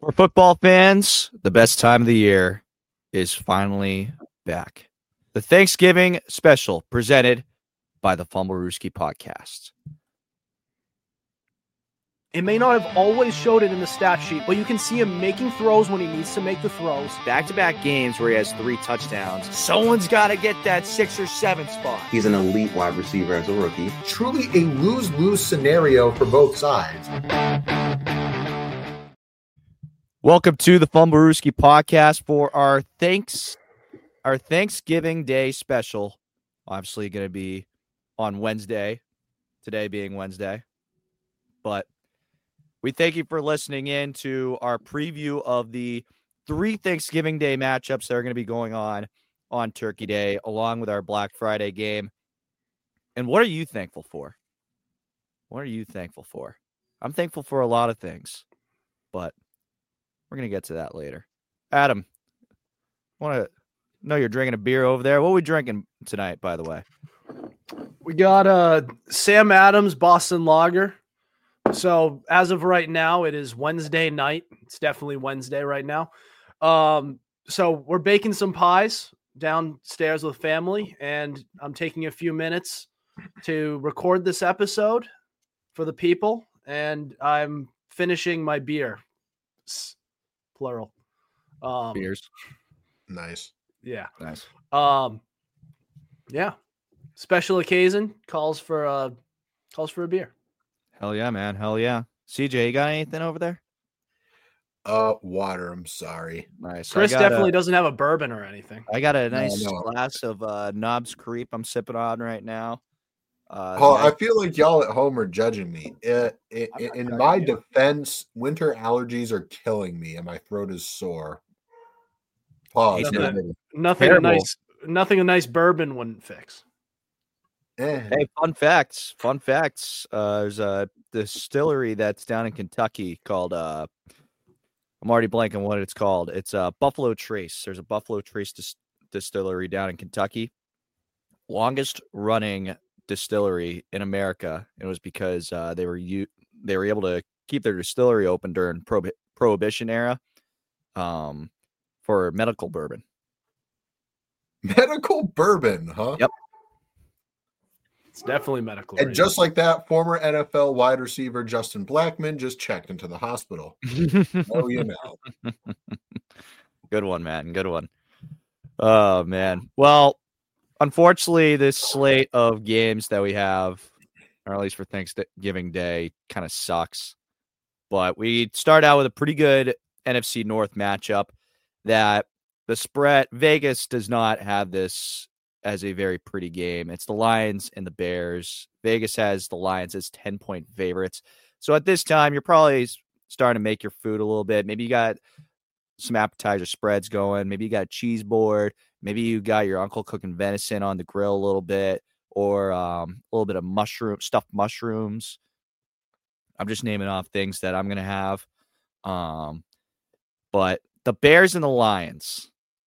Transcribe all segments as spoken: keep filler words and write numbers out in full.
For football fans, the best time of the year is finally back. The Thanksgiving special presented by the Fumblerooski podcast. It may not have always showed it in the stat sheet, but you can see him making throws when he needs to make the throws. Back-to-back games where he has three touchdowns. Someone's got to get that six or seven spot. He's an elite wide receiver as a rookie. Truly a lose-lose scenario for both sides. Welcome to the Fumblerooski podcast for our thanks, our Thanksgiving Day special. Obviously going to be on Wednesday, today being Wednesday. But we thank you for listening in to our preview of the three Thanksgiving Day matchups that are going to be going on on Turkey Day, along with our Black Friday game. And what are you thankful for? What are you thankful for? I'm thankful for a lot of things, but we're going to get to that later. Adam, want to know you're drinking a beer over there. What are we drinking tonight, by the way? We got uh, Sam Adams Boston Lager. So as of right now, it is Wednesday night. It's definitely Wednesday right now. Um, so we're baking some pies downstairs with family, and I'm taking a few minutes to record this episode for the people, and I'm finishing my beer. Plural. Um, Beers. Nice. Yeah. Nice. Um, yeah. Special occasion calls for uh calls for a beer. Hell yeah, man. Hell yeah. C J, you got anything over there? Uh, water. I'm sorry. Nice. Chris I got definitely a, doesn't have a bourbon or anything. I got a nice no. glass of uh, Knobs Creep I'm sipping on right now. Uh, Oh, the- I feel like y'all at home are judging me. Uh, i- I'm not in judging my you. defense, winter allergies are killing me, and my throat is sore. Pause. He's for a not- minute. Nothing Terrible. a nice nothing a nice bourbon wouldn't fix. Eh. Hey, fun facts. Fun facts. Uh, there's a distillery that's down in Kentucky called, uh, I'm already blanking what it's called. It's uh, Buffalo Trace. There's a Buffalo Trace dis- distillery down in Kentucky. Longest running distillery in America. It was because uh, they were u- they were able to keep their distillery open during prohib- Prohibition era um, for medical bourbon. Medical bourbon, huh? Yep. It's definitely medical. And right just like that, former N F L wide receiver Justin Blackman just checked into the hospital. Oh, you know. Good one, man. Good one. Oh, man. Well, unfortunately, this slate of games that we have, or at least for Thanksgiving Day, kind of sucks. But we start out with a pretty good N F C North matchup that the spread, Vegas does not have this as a very pretty game. It's the Lions and the Bears. Vegas has the Lions as ten-point favorites. So at this time, you're probably starting to make your food a little bit. Maybe you got some appetizer spreads going. Maybe you got a cheese board. Maybe you got your uncle cooking venison on the grill a little bit, or um, a little bit of mushroom, stuffed mushrooms. I'm just naming off things that I'm going to have. Um, but the Bears and the Lions,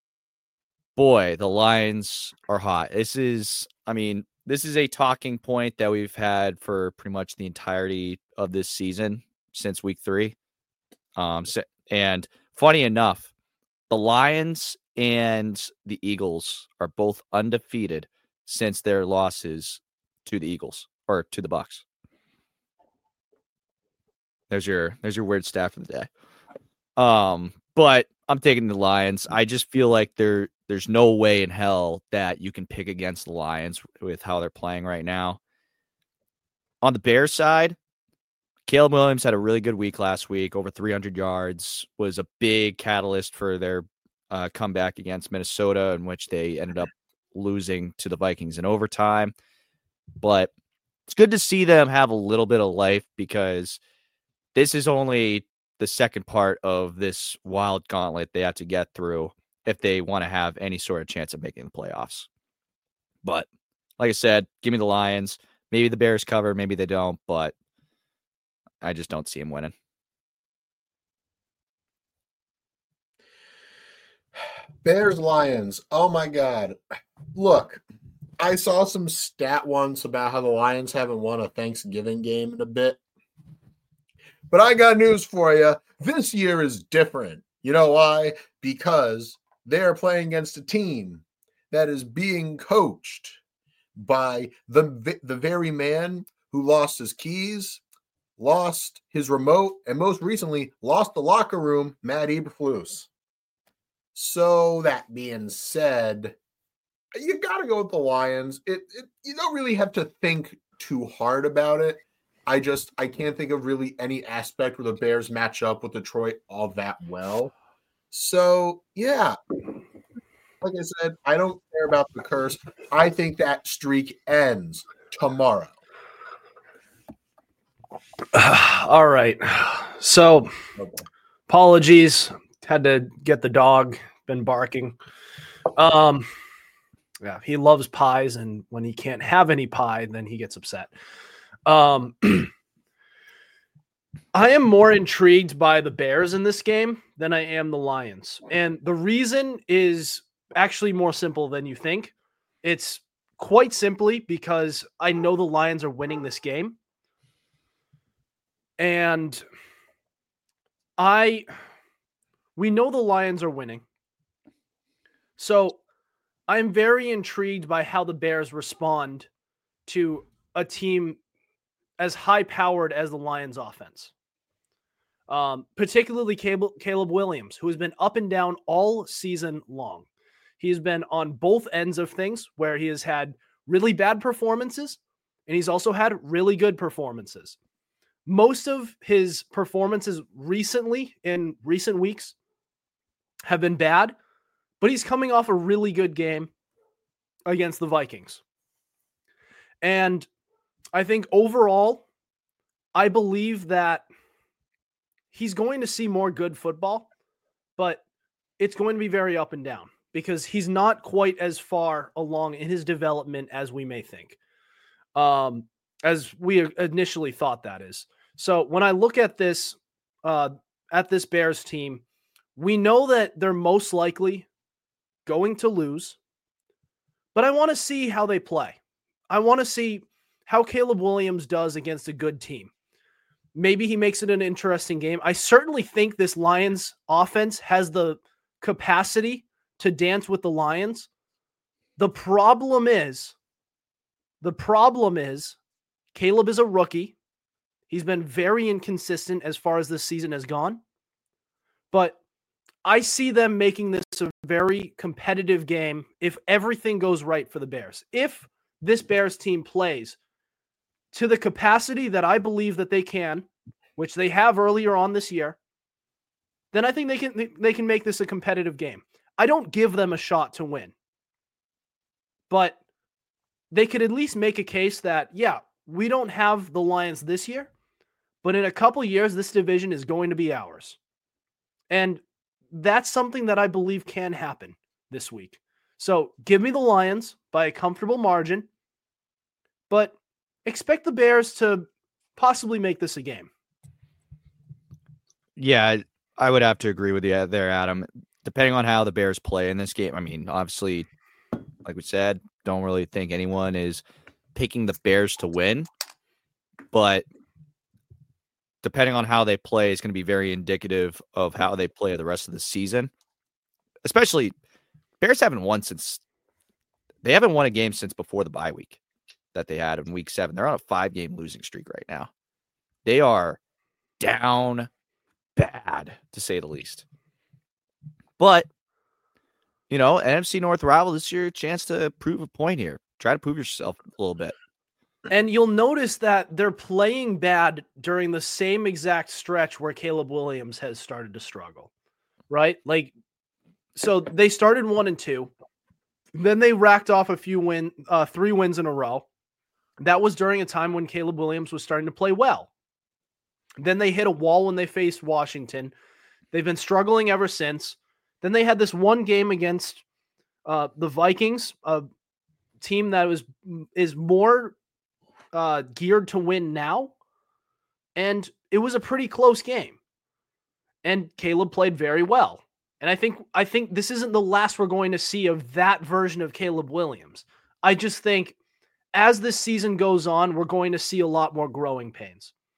boy, the Lions are hot. This is, I mean, this is a talking point that we've had for pretty much the entirety of this season since week three. Um, so, and funny enough, the Lions and the Eagles are both undefeated since their losses to the Eagles or to the Bucks. There's your there's your weird stat for the day. Um, but I'm taking the Lions. I just feel like there there's no way in hell that you can pick against the Lions with how they're playing right now. On the Bears side, Caleb Williams had a really good week last week, over three hundred yards, was a big catalyst for their uh, comeback against Minnesota, in which they ended up losing to the Vikings in overtime. But it's good to see them have a little bit of life, because this is only the second part of this wild gauntlet they have to get through if they want to have any sort of chance of making the playoffs. But like I said, give me the Lions. Maybe the Bears cover, maybe they don't, but I just don't see them winning. Bears, Lions. Oh, my God. Look, I saw some stat once about how the Lions haven't won a Thanksgiving game in a bit. But I got news for you. This year is different. You know why? Because they're playing against a team that is being coached by the, the very man who lost his keys, lost his remote, and most recently lost the locker room, Matt Eberflus. So that being said, you got to go with the Lions. It, it you don't really have to think too hard about it. I just I can't think of really any aspect where the Bears match up with Detroit all that well. So yeah, like I said, I don't care about the curse. I think that streak ends tomorrow. All right. So apologies. Had to get the dog. Been barking. Um, yeah, he loves pies, and when he can't have any pie, then he gets upset. Um, I am more intrigued by the Bears in this game than I am the Lions. And the reason is actually more simple than you think. It's quite simply because I know the Lions are winning this game. And I, we know the Lions are winning. So I'm very intrigued by how the Bears respond to a team as high-powered as the Lions offense. Um, particularly Caleb, Caleb Williams, who has been up and down all season long. He's been on both ends of things where he has had really bad performances and he's also had really good performances. Most of his performances recently in recent weeks have been bad, but he's coming off a really good game against the Vikings. And I think overall, I believe that he's going to see more good football, but it's going to be very up and down because he's not quite as far along in his development as we may think, um, as we initially thought that is. So when I look at this, uh, at this Bears team, we know that they're most likely going to lose, but I want to see how they play. I want to see how Caleb Williams does against a good team. Maybe he makes it an interesting game. I certainly think this Lions offense has the capacity to dance with the Lions. The problem is, the problem is Caleb is a rookie. He's been very inconsistent as far as this season has gone. But I see them making this a very competitive game if everything goes right for the Bears. If this Bears team plays to the capacity that I believe that they can, which they have earlier on this year, then I think they can they can make this a competitive game. I don't give them a shot to win. But they could at least make a case that, yeah, we don't have the Lions this year, but in a couple years, this division is going to be ours. And that's something that I believe can happen this week. So give me the Lions by a comfortable margin, but expect the Bears to possibly make this a game. Yeah, I would have to agree with you there, Adam. Depending on how the Bears play in this game, I mean, obviously, like we said, don't really think anyone is picking the Bears to win, but depending on how they play is going to be very indicative of how they play the rest of the season. Especially, Bears haven't won since they haven't won a game since before the bye week that they had in week seven. They're on a five-game losing streak right now. They are down bad, to say the least. But, you know, N F C North rival, this is your chance to prove a point here. Try to prove yourself a little bit. And you'll notice that they're playing bad during the same exact stretch where Caleb Williams has started to struggle, right? Like, so they started one and two. Then they racked off a few win, uh, three wins in a row. That was during a time when Caleb Williams was starting to play well. Then they hit a wall when they faced Washington. They've been struggling ever since. Then they had this one game against uh, the Vikings, a team that was is more uh, geared to win now. And it was a pretty close game. And Caleb played very well. And I think I think this isn't the last we're going to see of that version of Caleb Williams. I just think as this season goes on, we're going to see a lot more growing pains.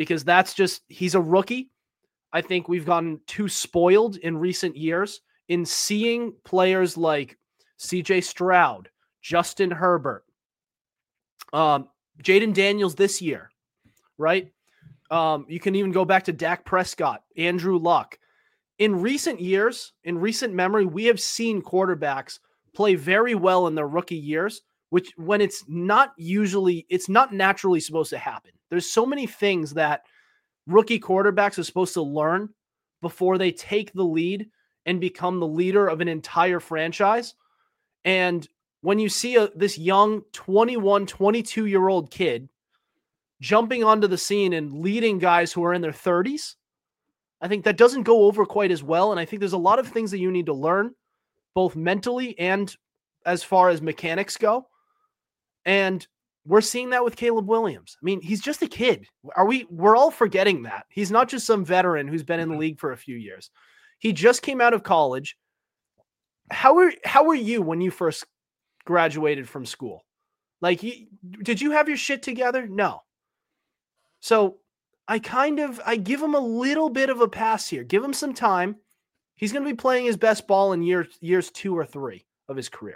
because that's just, he's a rookie. I think we've gotten too spoiled in recent years in seeing players like C J Stroud, Justin Herbert, um, Jaden Daniels this year, right? Um, you can even go back to Dak Prescott, Andrew Luck. In recent years, in recent memory, we have seen quarterbacks play very well in their rookie years, which when it's not usually, it's not naturally supposed to happen. There's so many things that rookie quarterbacks are supposed to learn before they take the lead and become the leader of an entire franchise. And when you see a, this young twenty-one, twenty-two year old kid jumping onto the scene and leading guys who are in their thirties, I think that doesn't go over quite as well. And I think there's a lot of things that you need to learn, both mentally and as far as mechanics go. And we're seeing that with Caleb Williams. I mean, he's just a kid. Are we, we're all forgetting that. He's not just some veteran who's been in the league for a few years. He just came out of college. How were, how were you when you first graduated from school? Like, you, did you have your shit together? No. So I kind of, I give him a little bit of a pass here. Give him some time. He's going to be playing his best ball in years, years two or three of his career.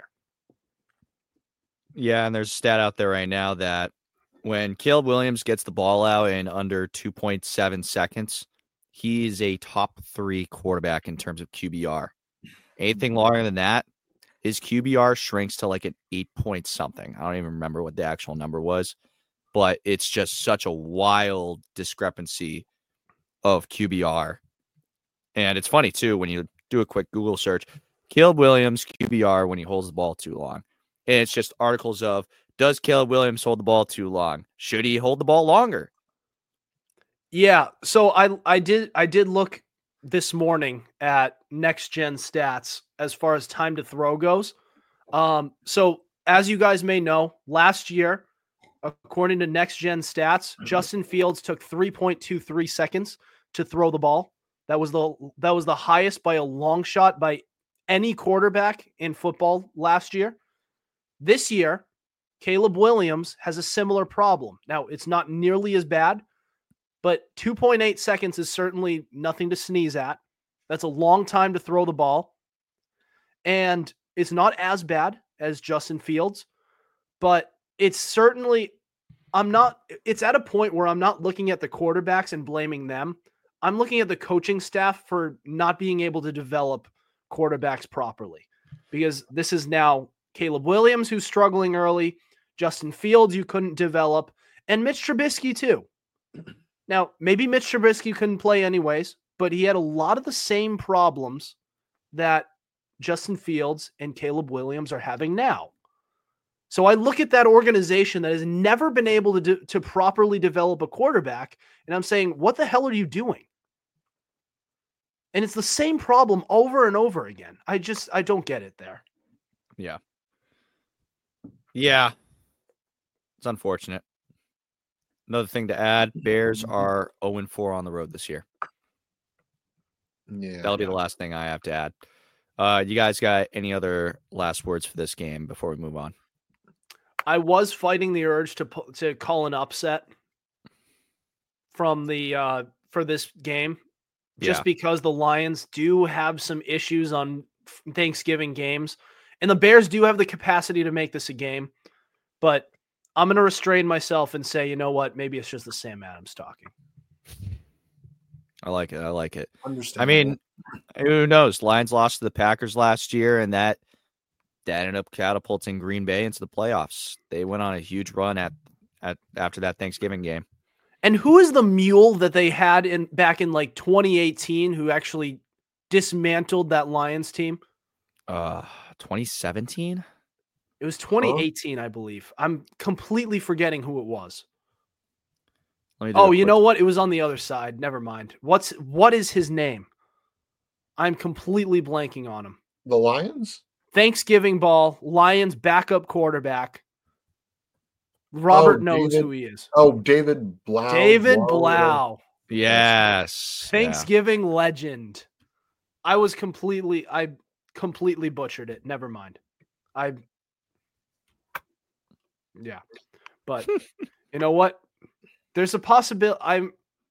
Yeah, and there's a stat out there right now that when Caleb Williams gets the ball out in under two point seven seconds, he's a top three quarterback in terms of Q B R. Anything longer than that, his Q B R shrinks to like an eight point something. I don't even remember what the actual number was, but it's just such a wild discrepancy of Q B R. And it's funny, too, when you do a quick Google search, Caleb Williams Q B R when he holds the ball too long. And it's just articles of, does Caleb Williams hold the ball too long? Should he hold the ball longer? Yeah, so I I did I did look this morning at Next Gen Stats as far as time to throw goes. Um, so as you guys may know, last year, according to Next Gen Stats, Justin Fields took three point two three seconds to throw the ball. That was the that was the highest by a long shot by any quarterback in football last year. This year, Caleb Williams has a similar problem. Now, it's not nearly as bad, but two point eight seconds is certainly nothing to sneeze at. That's a long time to throw the ball. And it's not as bad as Justin Fields, but it's certainly, I'm not, it's at a point where I'm not looking at the quarterbacks and blaming them. I'm looking at the coaching staff for not being able to develop quarterbacks properly, because this is now Caleb Williams, who's struggling early, Justin Fields, you couldn't develop, and Mitch Trubisky too. Now, maybe Mitch Trubisky couldn't play anyways, but he had a lot of the same problems that Justin Fields and Caleb Williams are having now. So I look at that organization that has never been able to do, to properly develop a quarterback, and I'm saying, what the hell are you doing? And it's the same problem over and over again. I just, I don't get it there. Yeah. Yeah. It's unfortunate. Another thing to add, Bears are oh and four on the road this year. Yeah. That'll be the last thing I have to add. Uh, you guys got any other last words for this game before we move on? I was fighting the urge to to call an upset from the uh, for this game, just Yeah. because the Lions do have some issues on Thanksgiving games, and the Bears do have the capacity to make this a game. But I'm going to restrain myself and say, you know what? Maybe it's just the Sam Adams talking. I like it. I like it. Understand. I mean, who knows? Lions lost to the Packers last year, and that that ended up catapulting Green Bay into the playoffs. They went on a huge run at, at after that Thanksgiving game. And who is the mule that they had in back in like twenty eighteen who actually dismantled that Lions team? Uh, twenty seventeen? It was twenty eighteen, I believe. I'm completely forgetting who it was. Let me do Oh, a you quick- know what? It was on the other side. Never mind. What's what is his name? I'm completely blanking on him. The Lions? Thanksgiving ball, Lions backup quarterback. Robert Oh, knows David- who he is. Oh, David Blau. David Blau, Blau. Yes. Yeah. Thanksgiving legend. I was completely, I completely butchered it. Never mind. I, yeah, but you know what? There's a possibility. I'm,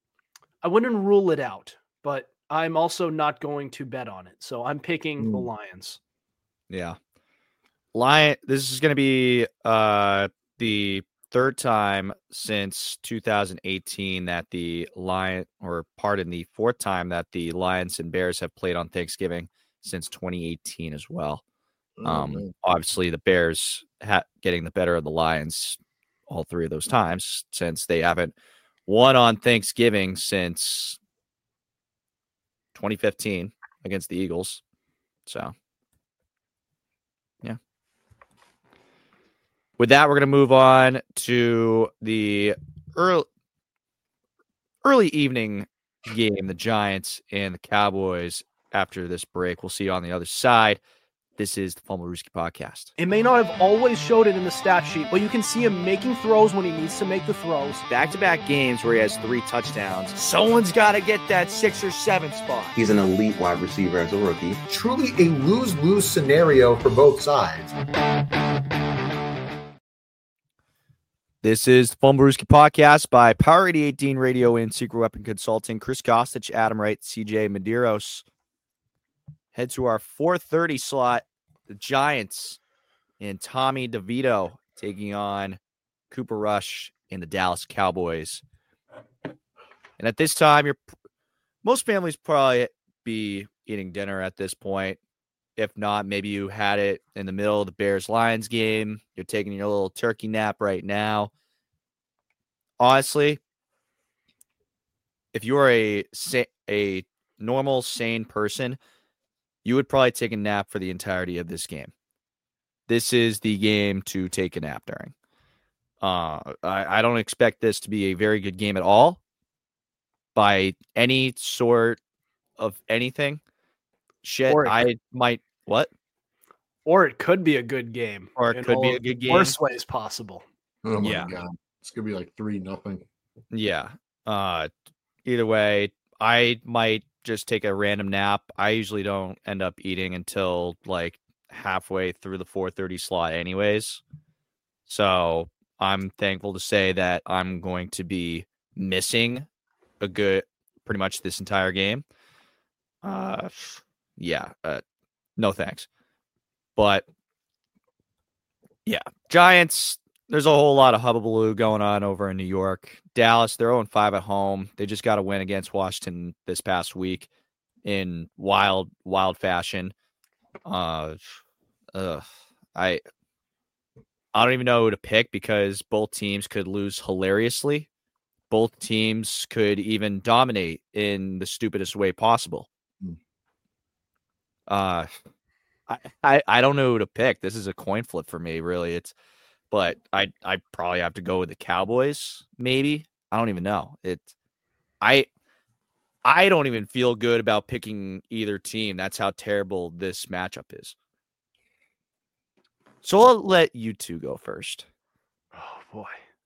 I wouldn't rule it out, but I'm also not going to bet on it. So I'm picking mm. the Lions. Yeah. Lion. This is going to be uh, the third time since two thousand eighteen that the Lion, or pardon, the fourth time that the Lions and Bears have played on Thanksgiving since twenty eighteen as well. Mm-hmm. Um, obviously, the Bears ha- getting the better of the Lions all three of those times, since they haven't won on Thanksgiving since twenty fifteen against the Eagles. So, yeah. With that, we're going to move on to the early, early evening game, the Giants and the Cowboys. After this break, we'll see you on the other side. This is the Fumblerooski Podcast. It may not have always showed it in the stat sheet, but you can see him making throws when he needs to make the throws. Back-to-back games where he has three touchdowns. Someone's got to get that six or seven spot. He's an elite wide receiver as a rookie. Truly a lose-lose scenario for both sides. This is the Fumblerooski Podcast by Power eighty eighteen Radio and Secret Weapon Consulting. Chris Kostic, Adam Wright, C J Medeiros. Head to our four thirty slot. The Giants and Tommy DeVito taking on Cooper Rush and the Dallas Cowboys. And at this time, you're most families probably be eating dinner at this point. If not, maybe you had it in the middle of the Bears-Lions game. You're taking your little turkey nap right now. Honestly, if you are a a normal, sane person, you would probably take a nap for the entirety of this game. This is the game to take a nap during. Uh, I, I don't expect this to be a very good game at all by any sort of anything. Shit, it, I might, what? Or it could be a good game. Or it could be a good game. Worst ways possible. Oh my yeah. God. It's going to be like three nothing. Yeah. Uh, either way, I might just take a random nap. I usually don't end up eating until like halfway through the four thirty slot anyways. So I'm thankful to say that I'm going to be missing a good, pretty much this entire game. Uh, yeah, uh, no thanks. But yeah, Giants, there's a whole lot of hubbubaloo going on over in New York. Dallas, they're oh and five at home. They just got a win against Washington this past week in wild, wild fashion. Uh, uh, I, I don't even know who to pick because both teams could lose hilariously. Both teams could even dominate in the stupidest way possible. Uh, I, I, I don't know who to pick. This is a coin flip for me, really. It's, but I I probably have to go with the Cowboys. Maybe, I don't even know. It, I, I don't even feel good about picking either team. That's how terrible this matchup is. So I'll let you two go first. Oh boy.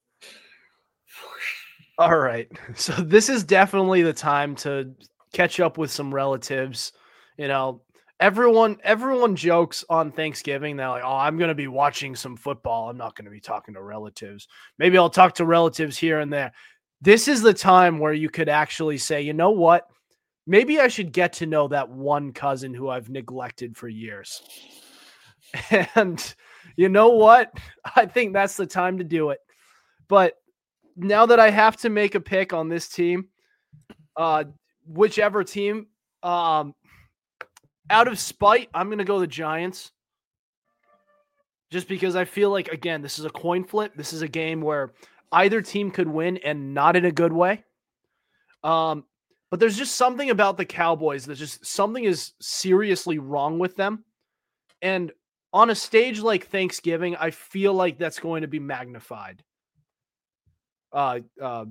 All right. So this is definitely the time to catch up with some relatives. You know, everyone everyone jokes on Thanksgiving. They're like, oh, I'm going to be watching some football. I'm not going to be talking to relatives. Maybe I'll talk to relatives here and there. This is the time where you could actually say, you know what? Maybe I should get to know that one cousin who I've neglected for years. And you know what? I think that's the time to do it. But now that I have to make a pick on this team, uh, whichever team, um, out of spite, I'm going to go the Giants. Just because I feel like, again, this is a coin flip. This is a game where either team could win and not in a good way. Um, but there's just something about the Cowboys that just something is seriously wrong with them. And on a stage like Thanksgiving, I feel like that's going to be magnified. Uh, uh,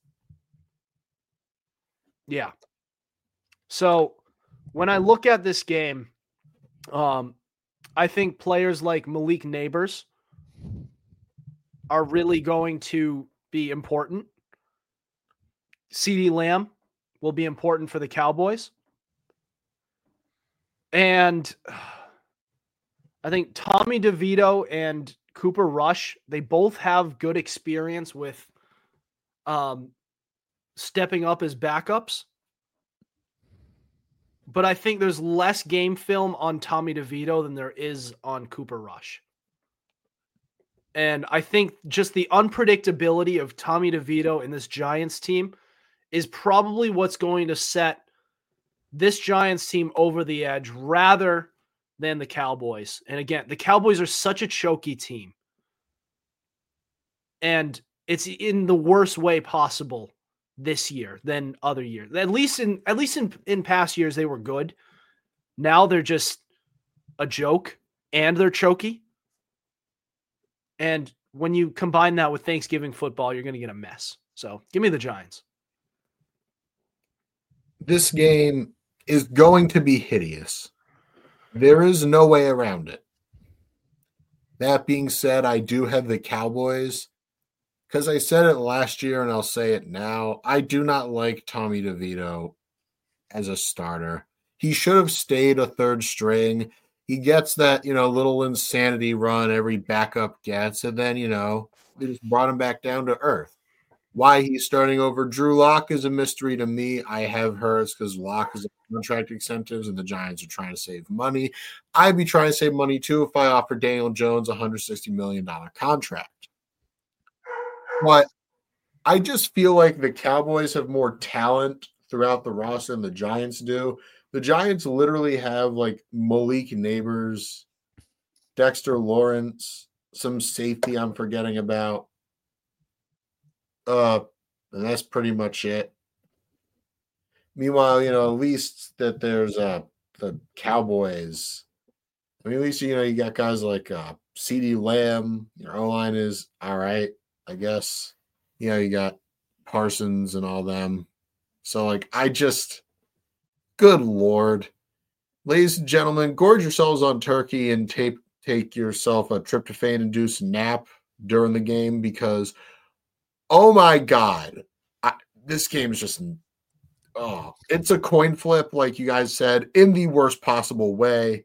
yeah. So when I look at this game, um, I think players like Malik Neighbors are really going to be important. CeeDee Lamb will be important for the Cowboys. And I think Tommy DeVito and Cooper Rush, they both have good experience with um, stepping up as backups. But I think there's less game film on Tommy DeVito than there is on Cooper Rush. And I think just the unpredictability of Tommy DeVito and this Giants team is probably what's going to set this Giants team over the edge rather than the Cowboys. And again, the Cowboys are such a choky team. And it's in the worst way possible this year than other years. At least in at least in, in past years they were good. Now they're just a joke and they're choky. And when you combine that with Thanksgiving football, you're going to get a mess. So give me the Giants. This game is going to be hideous. There is no way around it. That being said, I do have the Cowboys because I said it last year and I'll say it now. I do not like Tommy DeVito as a starter. He should have stayed a third string. He gets that, you know, little insanity run every backup gets, and then, you know, they just brought him back down to earth. Why he's starting over Drew Lock is a mystery to me. I have heard it's because Lock is a contract incentives and the Giants are trying to save money. I'd be trying to save money too if I offered Daniel Jones a one hundred sixty million dollars contract. But I just feel like the Cowboys have more talent throughout the roster than the Giants do. The Giants literally have like Malik Neighbors, Dexter Lawrence, some safety I'm forgetting about. Uh, and that's pretty much it. Meanwhile, you know, at least that there's uh the Cowboys. I mean, at least, you know, you got guys like uh CeeDee Lamb. Your O-line is all right, I guess. You know, you got Parsons and all them. So, like, I just, good Lord. Ladies and gentlemen, gorge yourselves on turkey and take, take yourself a tryptophan-induced nap during the game because, oh my God, I, this game is just, oh, it's a coin flip, like you guys said, in the worst possible way.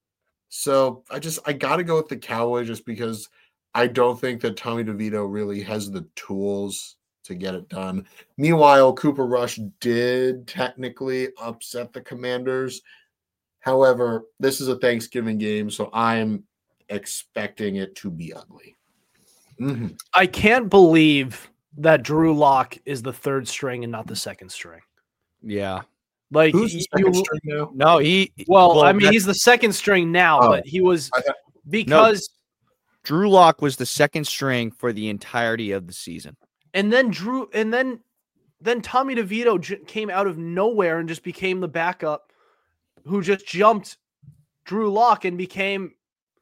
So I just, I got to go with the Cowboys just because I don't think that Tommy DeVito really has the tools to get it done. Meanwhile, Cooper Rush did technically upset the Commanders. However, this is a Thanksgiving game, so I'm expecting it to be ugly. Mm-hmm. I can't believe that Drew Lock is the third string and not the second string. Yeah. Like, Who's the second you, string now? No, he. Well, well I mean, he's the second string now, Oh. but he was I thought- because Drew Lock was the second string for the entirety of the season. and then Drew and then then Tommy DeVito j- came out of nowhere and just became the backup who just jumped Drew Lock and became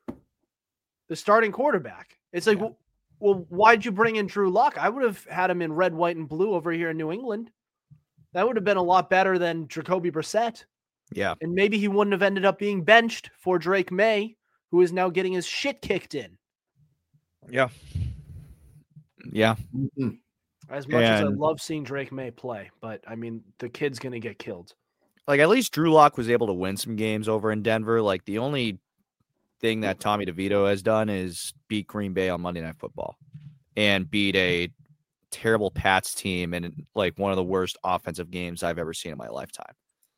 the starting quarterback. It's like, Yeah. well, well, why'd you bring in Drew Lock? I would have had him in red, white, and blue over here in New England. That would have been a lot better than Jacoby Brissett. Yeah. And maybe he wouldn't have ended up being benched for Drake May, who is now getting his shit kicked in. Yeah. Yeah. Mm-hmm. As much as I And- love seeing Drake May play, but I mean, the kid's going to get killed. Like, at least Drew Lock was able to win some games over in Denver. Like, the only thing that Tommy DeVito has done is beat Green Bay on Monday Night Football and beat a terrible Pats team in like one of the worst offensive games I've ever seen in my lifetime.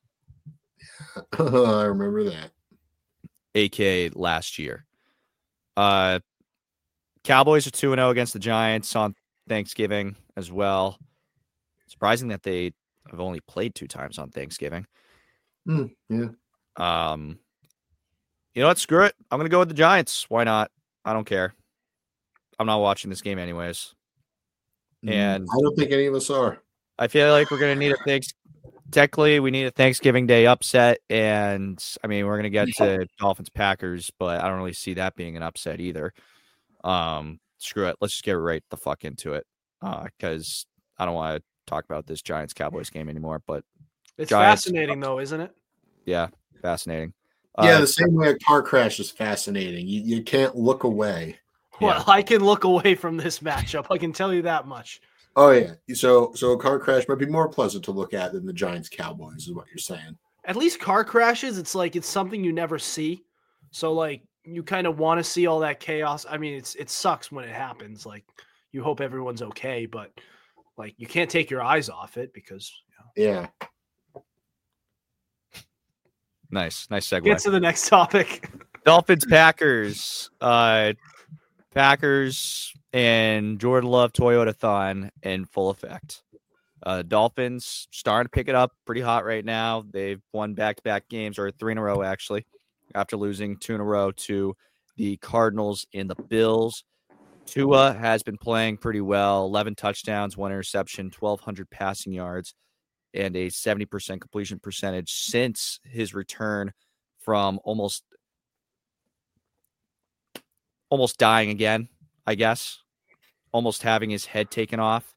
I remember that. A K A last year. Uh, Cowboys are two and oh against the Giants on Thanksgiving as well. Surprising that they have only played two times on Thanksgiving. Mm, yeah. Um, you know what? Screw it. I'm going to go with the Giants. Why not? I don't care. I'm not watching this game anyways. And I don't think any of us are. I feel like we're going to need a thanks. Technically, we need a Thanksgiving Day upset. And I mean, we're going to get to Dolphins Packers, but I don't really see that being an upset either. Um, screw it. Let's just get right the fuck into it. Uh, because I don't want to talk about this Giants Cowboys game anymore. But It's Giants- fascinating, though, isn't it? yeah, fascinating. Yeah, Uh, the same way a car crash is fascinating. You, you can't look away. Well, Yeah. I can look away from this matchup. I can tell you that much. Oh yeah. So so a car crash might be more pleasant to look at than the Giants Cowboys, is what you're saying. At least car crashes, it's like it's something you never see. So like you kind of want to see all that chaos. I mean, it's it sucks when it happens. Like you hope everyone's okay, but like you can't take your eyes off it because you know. Yeah. Nice, nice segue. Get to the next topic. Dolphins, Packers, uh, Packers, and Jordan Love Toyota-thon in full effect. Uh, Dolphins starting to pick it up pretty hot right now. They've won back-to-back games, or three in a row actually, after losing two in a row to the Cardinals and the Bills. Tua has been playing pretty well. eleven touchdowns, one interception, twelve hundred passing yards, and a seventy percent completion percentage since his return from almost almost dying again, I guess. Almost having his head taken off.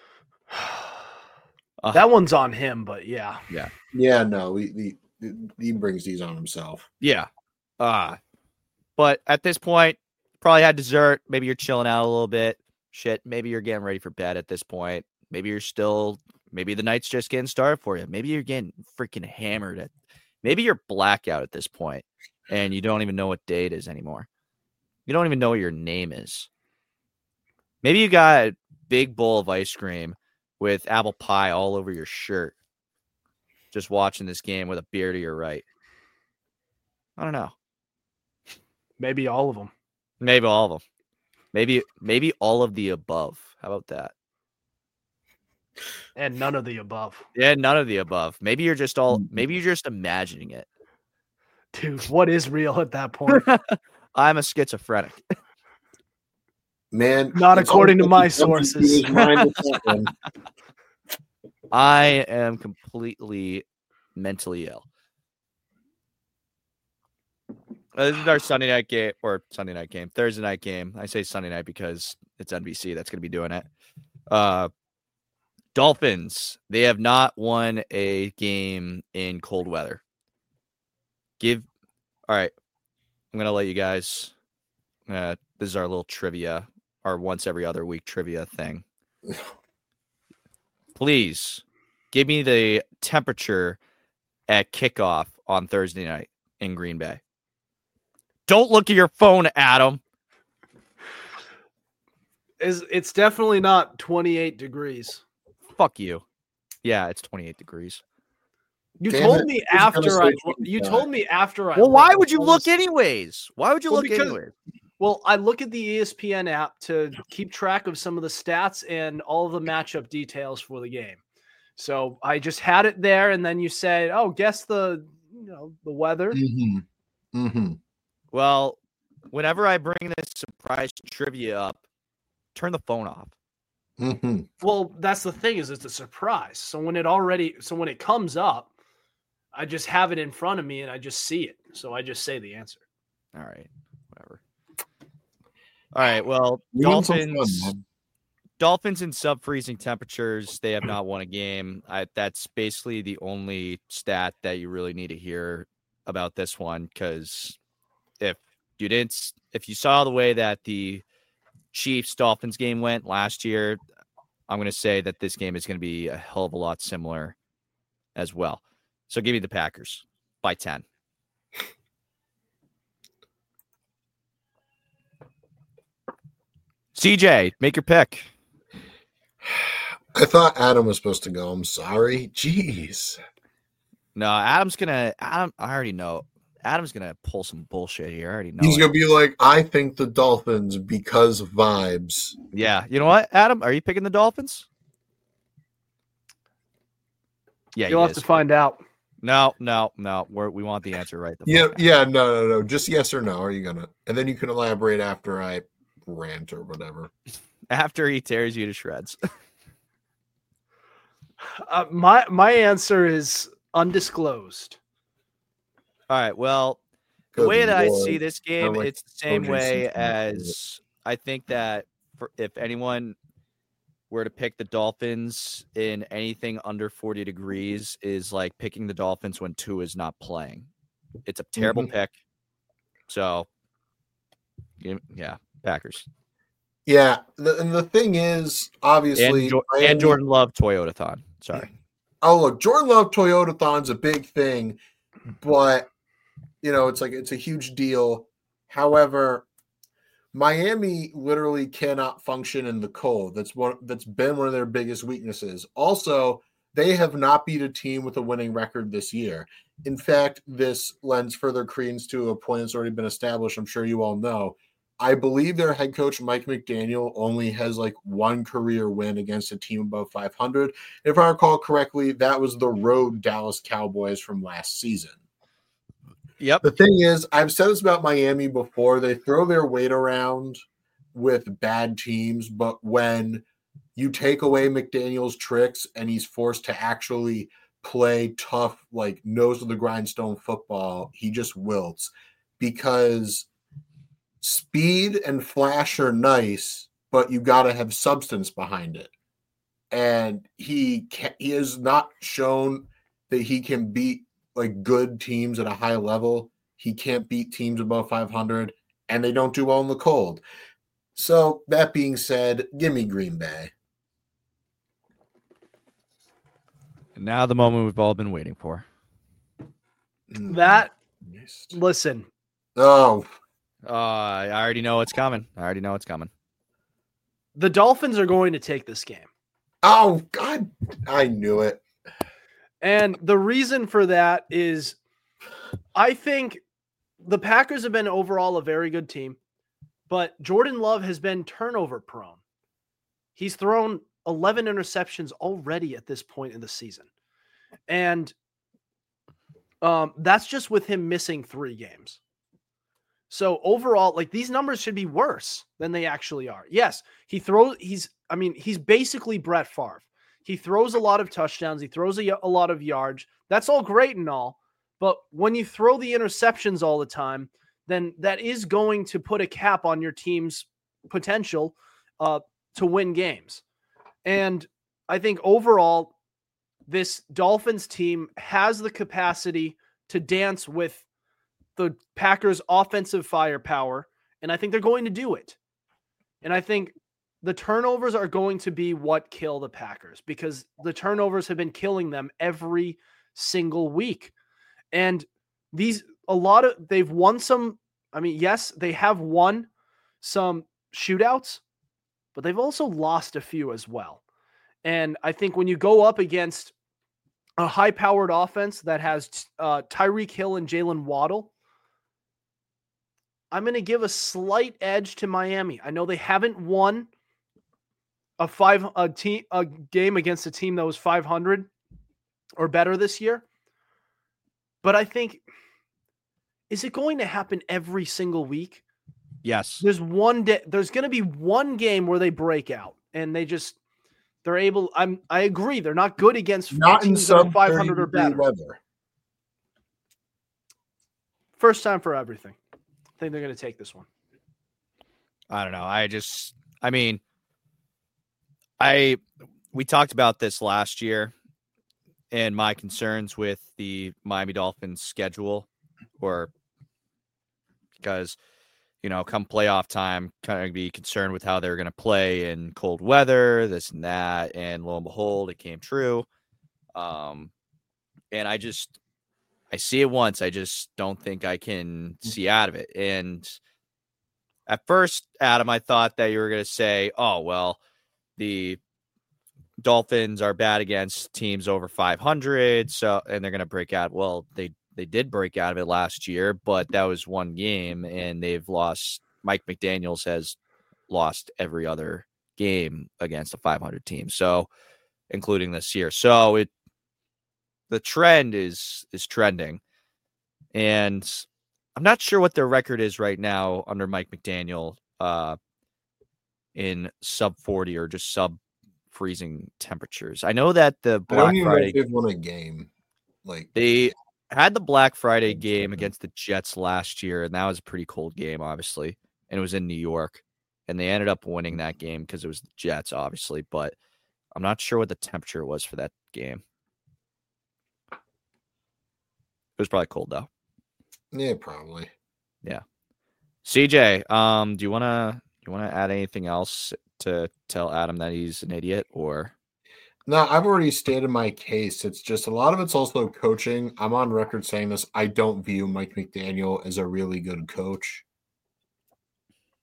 Uh, that one's on him, but yeah. Yeah. Yeah, no, he, he, he brings these on himself. Yeah. Uh, but at this point, probably had dessert. Maybe you're chilling out a little bit. Shit, maybe you're getting ready for bed at this point. Maybe you're still, maybe the night's just getting started for you. Maybe you're getting freaking hammered. At, maybe you're blackout at this point and you don't even know what day it is anymore. You don't even know what your name is. Maybe you got a big bowl of ice cream with apple pie all over your shirt, just watching this game with a beer to your right. I don't know. Maybe all of them. Maybe all of them. Maybe maybe all of the above. How about that? And none of the above. Yeah, none of the above. Maybe you're just all. Maybe you're just imagining it. Dude, what is real at that point? I'm a schizophrenic. Man, not according to my he sources. I am completely mentally ill. Uh, this is our Sunday night game, or Sunday night game, Thursday night game. I say Sunday night because it's N B C that's going to be doing it. Uh, Dolphins, they have not won a game in cold weather. Give, all right, I'm going to let you guys, uh, this is our little trivia, our once every other week trivia thing. Please give me the temperature at kickoff on Thursday night in Green Bay. Don't look at your phone, Adam. Is it's definitely not twenty-eight degrees. Fuck you. Yeah, it's twenty-eight degrees. You Damn told it. me I was after gonna I say you twenty-five. told me after I Well, why looked. would you I look was- anyways? Why would you Well, look because- anyways? Well, I look at the E S P N app to keep track of some of the stats and all of the matchup details for the game. So I just had it there, and then you said, "Oh, guess the you know the weather." Mm-hmm. Mm-hmm. Well, whenever I bring this surprise trivia up, turn the phone off. Mm-hmm. Well, that's the thing is it's a surprise. So when it already so when it comes up, I just have it in front of me and I just see it. So I just say the answer. All right, whatever. All right, well, We want some fun, Dolphins. man. Dolphins in sub-freezing temperatures, they have not won a game. I, that's basically the only stat that you really need to hear about this one, because if you didn't, if you saw the way that the Chiefs-Dolphins game went last year, I'm going to say that this game is going to be a hell of a lot similar as well. So give me the Packers by ten. C J, make your pick. I thought Adam was supposed to go. I'm sorry. Jeez. No, Adam's gonna. Adam, I already know. Adam's gonna pull some bullshit here. I already know. He's it. gonna be like, I think the Dolphins because of vibes. Yeah, you know what, Adam? Are you picking the Dolphins? Yeah, You'll he have is. to find out. No, no, no. We're, we want the answer right. The Yeah, fuck now. yeah, no, no, no. Just yes or no. Are you gonna? And then you can elaborate after I rant or whatever. After he tears you to shreds. Uh, my my answer is undisclosed. All right. Well, the Good way that Lord. I see this game, like it's the same O J way Simpson. as I think that for, if anyone were to pick the Dolphins in anything under forty degrees, is like picking the Dolphins when Tua is not playing. It's a terrible Mhm. pick. So, yeah, yeah, Packers Yeah, the, and the thing is, obviously, and, jo- Miami- and Jordan Love Toyota-thon. Sorry. Oh, look, Jordan Love Toyota-thon's a big thing, but you know, it's like it's a huge deal. However, Miami literally cannot function in the cold. That's one that's been one of their biggest weaknesses. Also, they have not beat a team with a winning record this year. In fact, this lends further credence to a point that's already been established. I'm sure you all know. I believe their head coach, Mike McDaniel, only has like one career win against a team above five hundred. If I recall correctly, that was the road Dallas Cowboys from last season. Yep. The thing is, I've said this about Miami before. They throw their weight around with bad teams, but when you take away McDaniel's tricks and he's forced to actually play tough, like nose of the grindstone football, he just wilts because speed and flash are nice, but you got to have substance behind it. And he can, he has not shown that he can beat like good teams at a high level. He can't beat teams above five hundred, and they don't do well in the cold. So that being said, give me Green Bay. And now the moment we've all been waiting for. That, listen. Oh. Uh, I already know it's coming. I already know it's coming. The Dolphins are going to take this game. Oh, God. I knew it. And the reason for that is I think the Packers have been overall a very good team, but Jordan Love has been turnover prone. He's thrown eleven interceptions already at this point in the season. And um, that's just with him missing three games. So overall, like these numbers should be worse than they actually are. Yes, he throws, he's, I mean, he's basically Brett Favre. He throws a lot of touchdowns. He throws a, a lot of yards. That's all great and all. But when you throw the interceptions all the time, then that is going to put a cap on your team's potential uh, to win games. And I think overall, this Dolphins team has the capacity to dance with the Packers' offensive firepower, and I think they're going to do it. And I think the turnovers are going to be what kill the Packers because the turnovers have been killing them every single week. And these, a lot of, they've won some, I mean, yes, they have won some shootouts, but they've also lost a few as well. And I think when you go up against a high-powered offense that has uh, Tyreek Hill and Jalen Waddle, I'm going to give a slight edge to Miami. I know they haven't won a five a team a game against a team that was five hundred or better this year. But I think, is it going to happen every single week? Yes. There's one day, there's going to be one game where they break out and they just, they're able, I'm, I agree. They're not good against not teams that are five hundred or better. Weather. First time for everything. I think they're going to take this one. I don't know. I just, I mean, I, we talked about this last year and my concerns with the Miami Dolphins schedule, or because, you know, come playoff time, kind of be concerned with how they're going to play in cold weather, this and that. And lo and behold, it came true. Um, and I just, I see it once. I just don't think I can see out of it. And at first, Adam, I thought that you were going to say, oh, well, the Dolphins are bad against teams over five hundred, so and they're going to break out. Well, they they did break out of it last year, but that was one game, and they've lost. Mike McDaniels has lost every other game against a five hundred team, so including this year. So it the trend is is trending, and I'm not sure what their record is right now under Mike McDaniel uh, in sub forty or just sub freezing temperatures. I know that the Black Friday they've won a game. Like they had the Black Friday game against the Jets last year, and that was a pretty cold game, obviously, and it was in New York, and they ended up winning that game because it was the Jets, obviously, but I'm not sure what the temperature was for that game. It was probably cold though. Yeah, probably. Yeah. C J, um, do you wanna do you wanna add anything else to tell Adam that he's an idiot, or? No, I've already stated my case. It's just a lot of it's also coaching. I'm on record saying this. I don't view Mike McDaniel as a really good coach.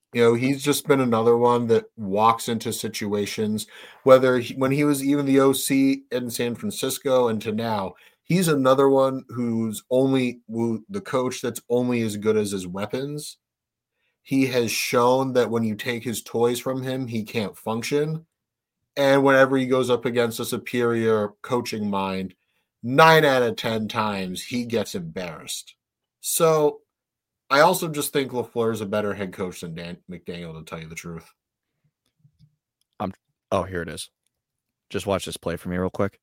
You know, he's just been another one that walks into situations, whether he, when he was even the O C in San Francisco and to now, he's another one who's only who, the coach that's only as good as his weapons. He has shown that when you take his toys from him, he can't function. And whenever he goes up against a superior coaching mind, nine out of ten times he gets embarrassed. So I also just think LaFleur is a better head coach than Dan McDaniel, to tell you the truth. I'm. Oh, here it is. Just watch this play for me real quick.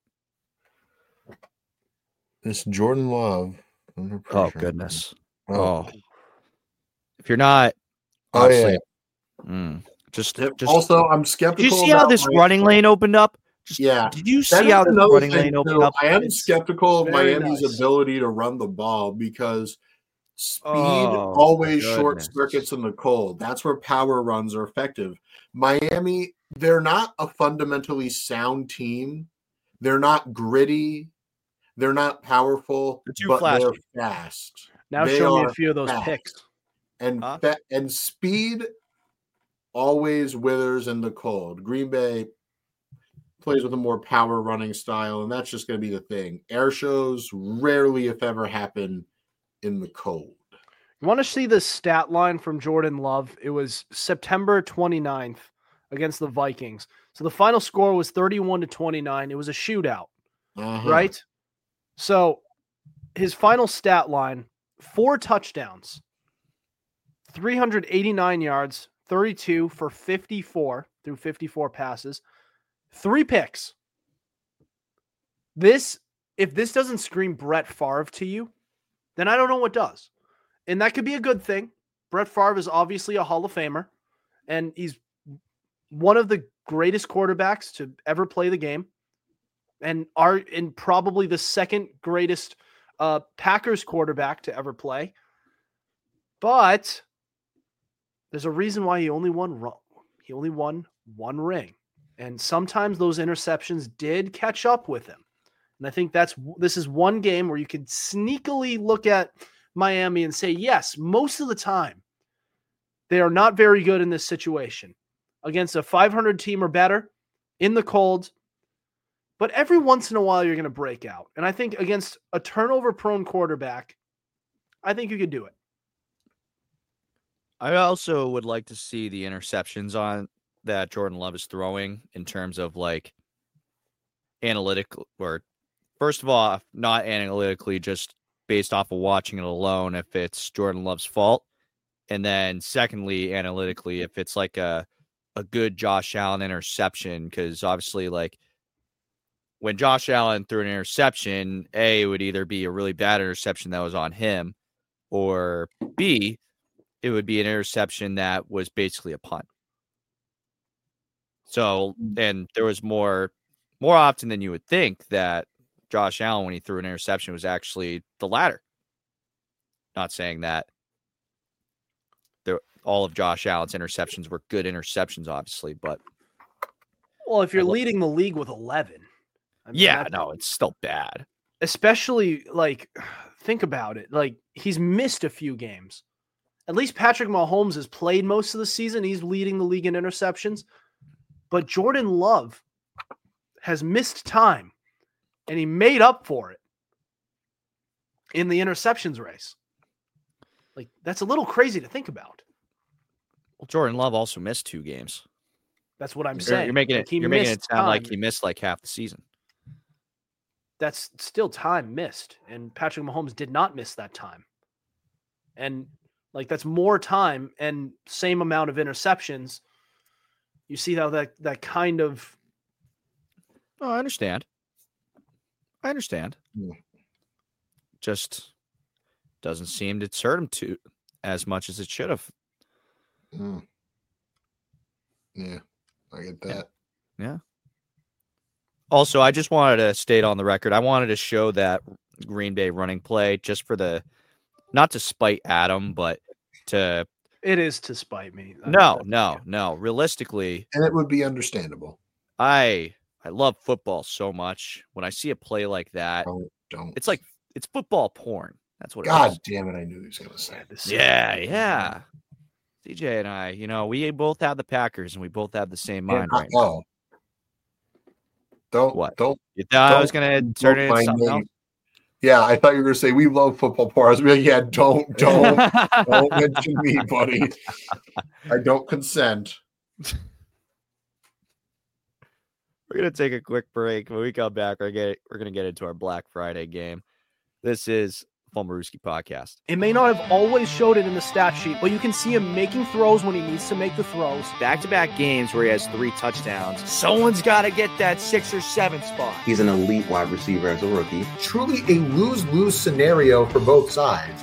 This Jordan Love. Oh, goodness. Oh. Oh. If you're not. Oh, Honestly, yeah. mm, just, Yep. just. Also, I'm skeptical. Did you see how this Miami. running lane opened up? Just, Yeah. Did you That see is how this another running thing, lane opened too. up? I am It's skeptical of very Miami's nice. ability to run the ball because speed Oh, always short goodness. circuits in the cold. That's where power runs are effective. Miami, they're not a fundamentally sound team. They're not gritty. They're not powerful, They're too but flashy. they're fast. Now They show me are a few of those fast. picks. And Huh? fa- and speed always withers in the cold. Green Bay plays with a more power running style, and that's just going to be the thing. Air shows rarely, if ever, happen in the cold. You want to see the stat line from Jordan Love? It was September twenty-ninth against the Vikings. So the final score was thirty-one to twenty-nine. It was a shootout, Uh-huh. right? So his final stat line, four touchdowns, three hundred eighty-nine yards, thirty-two for fifty-four through fifty-four passes, three picks. This, if this doesn't scream Brett Favre to you, then I don't know what does. And that could be a good thing. Brett Favre is obviously a Hall of Famer, and he's one of the greatest quarterbacks to ever play the game, and are and probably the second greatest uh, Packers quarterback to ever play. But there's a reason why he only won he only won one ring, and sometimes those interceptions did catch up with him. And I think that's this is one game where you could sneakily look at Miami and say, yes, most of the time they are not very good in this situation against a five hundred team or better in the cold. But every once in a while, you're going to break out. And I think against a turnover-prone quarterback, I think you could do it. I also would like to see the interceptions on that Jordan Love is throwing in terms of like analytical, or first of all, not analytically, just based off of watching it alone, if it's Jordan Love's fault. And then secondly, analytically, if it's like a, a good Josh Allen interception, because obviously like when Josh Allen threw an interception, A, it would either be a really bad interception that was on him, or B, it would be an interception that was basically a punt. So, and there was more, more often than you would think that Josh Allen, when he threw an interception, was actually the latter. Not saying that there, all of Josh Allen's interceptions were good interceptions, obviously, but Well, if you're I lo- leading the league with eleven. I mean, yeah, that- no, it's still bad. Especially, like, think about it. Like, he's missed a few games. At least Patrick Mahomes has played most of the season. He's leading the league in interceptions. But Jordan Love has missed time, and he made up for it in the interceptions race. Like, that's a little crazy to think about. Well, Jordan Love also missed two games. That's what I'm You're, saying. you're making Like, it. he You're making it missed sound like time. he missed like half the season. That's still time missed. And Patrick Mahomes did not miss that time. And like that's more time and same amount of interceptions. You see how that that kind of Oh, I understand. I understand. Yeah. Just doesn't seem to hurt him to as much as it should have. Mm. Yeah, I get that. Yeah. Also, I just wanted to state on the record, I wanted to show that Green Bay running play just for the, not to spite Adam, but to, it is to spite me. I mean, no, that's- no, no. Realistically, And it would be understandable. I I love football so much. When I see a play like that, Don't, don't. it's like, it's football porn. That's what it God is. damn it! I knew he was going to say. This is- Yeah, yeah. C J and I, you know, we both have the Packers and we both have the same mind Yeah, right now. oh. Don't What? don't You thought I was don't gonna turn it into my something name. else? Yeah, I thought you were gonna say we love football poor. I was like, yeah, don't don't don't mention me, buddy. I don't consent. We're gonna take a quick break. When we come back, we're get we're gonna get into our Black Friday game. This is Fulmeruski Podcast. It may not have always showed it in the stat sheet, but you can see him making throws when he needs to make the throws. Back-to-back games where he has three touchdowns. Someone's got to get that six or seven spot. He's an elite wide receiver as a rookie. Truly a lose-lose scenario for both sides.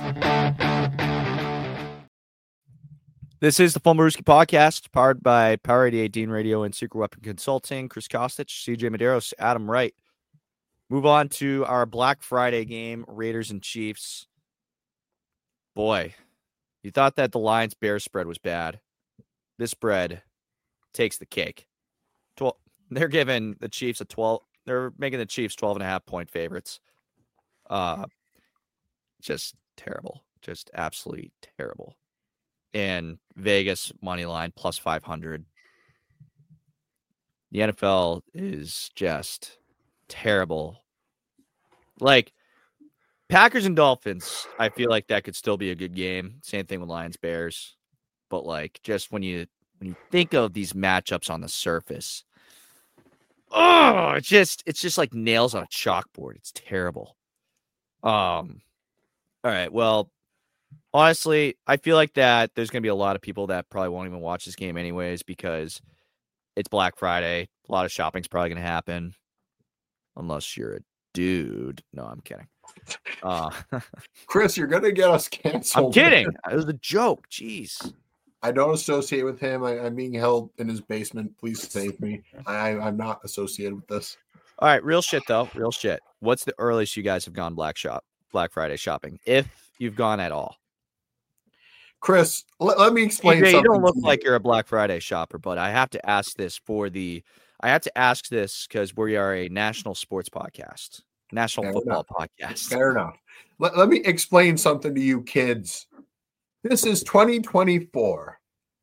This is the Fulmeruski Podcast, powered by Power eighty-eight Dean Radio and Secret Weapon Consulting. Chris Kostic, C J Medeiros, Adam Wright. Move on to our Black Friday game, Raiders and Chiefs. Boy, you thought that the Lions-Bears spread was bad. This spread takes the cake. twelve, they're giving the Chiefs a twelve. They're making the Chiefs twelve and a half point favorites. Uh, just terrible. Just absolutely terrible. And Vegas money line plus five hundred. The N F L is just terrible. Like Packers and Dolphins, I feel like that could still be a good game. Same thing with Lions Bears. But like just when you when you think of these matchups on the surface, oh, it's just it's just like nails on a chalkboard. It's terrible. Um all right, well, honestly, I feel like that there's going to be a lot of people that probably won't even watch this game anyways because it's Black Friday. A lot of shopping's probably going to happen unless you're a dude. No, I'm kidding. Uh, Chris, you're gonna get us canceled. I'm kidding. It was a joke. Jeez. I don't associate with him. I, I'm being held in his basement. Please save me. I, I'm not associated with this. All right, real shit though. Real shit. What's the earliest you guys have gone Black shop Black Friday shopping, if you've gone at all? Chris, let, let me explain T J, something. you don't look to you. like you're a Black Friday shopper, but I have to ask this for the. I have to ask this because we are a national sports podcast, national Fair football enough. podcast. Fair enough. Let, let me explain something to you kids. This is twenty twenty-four.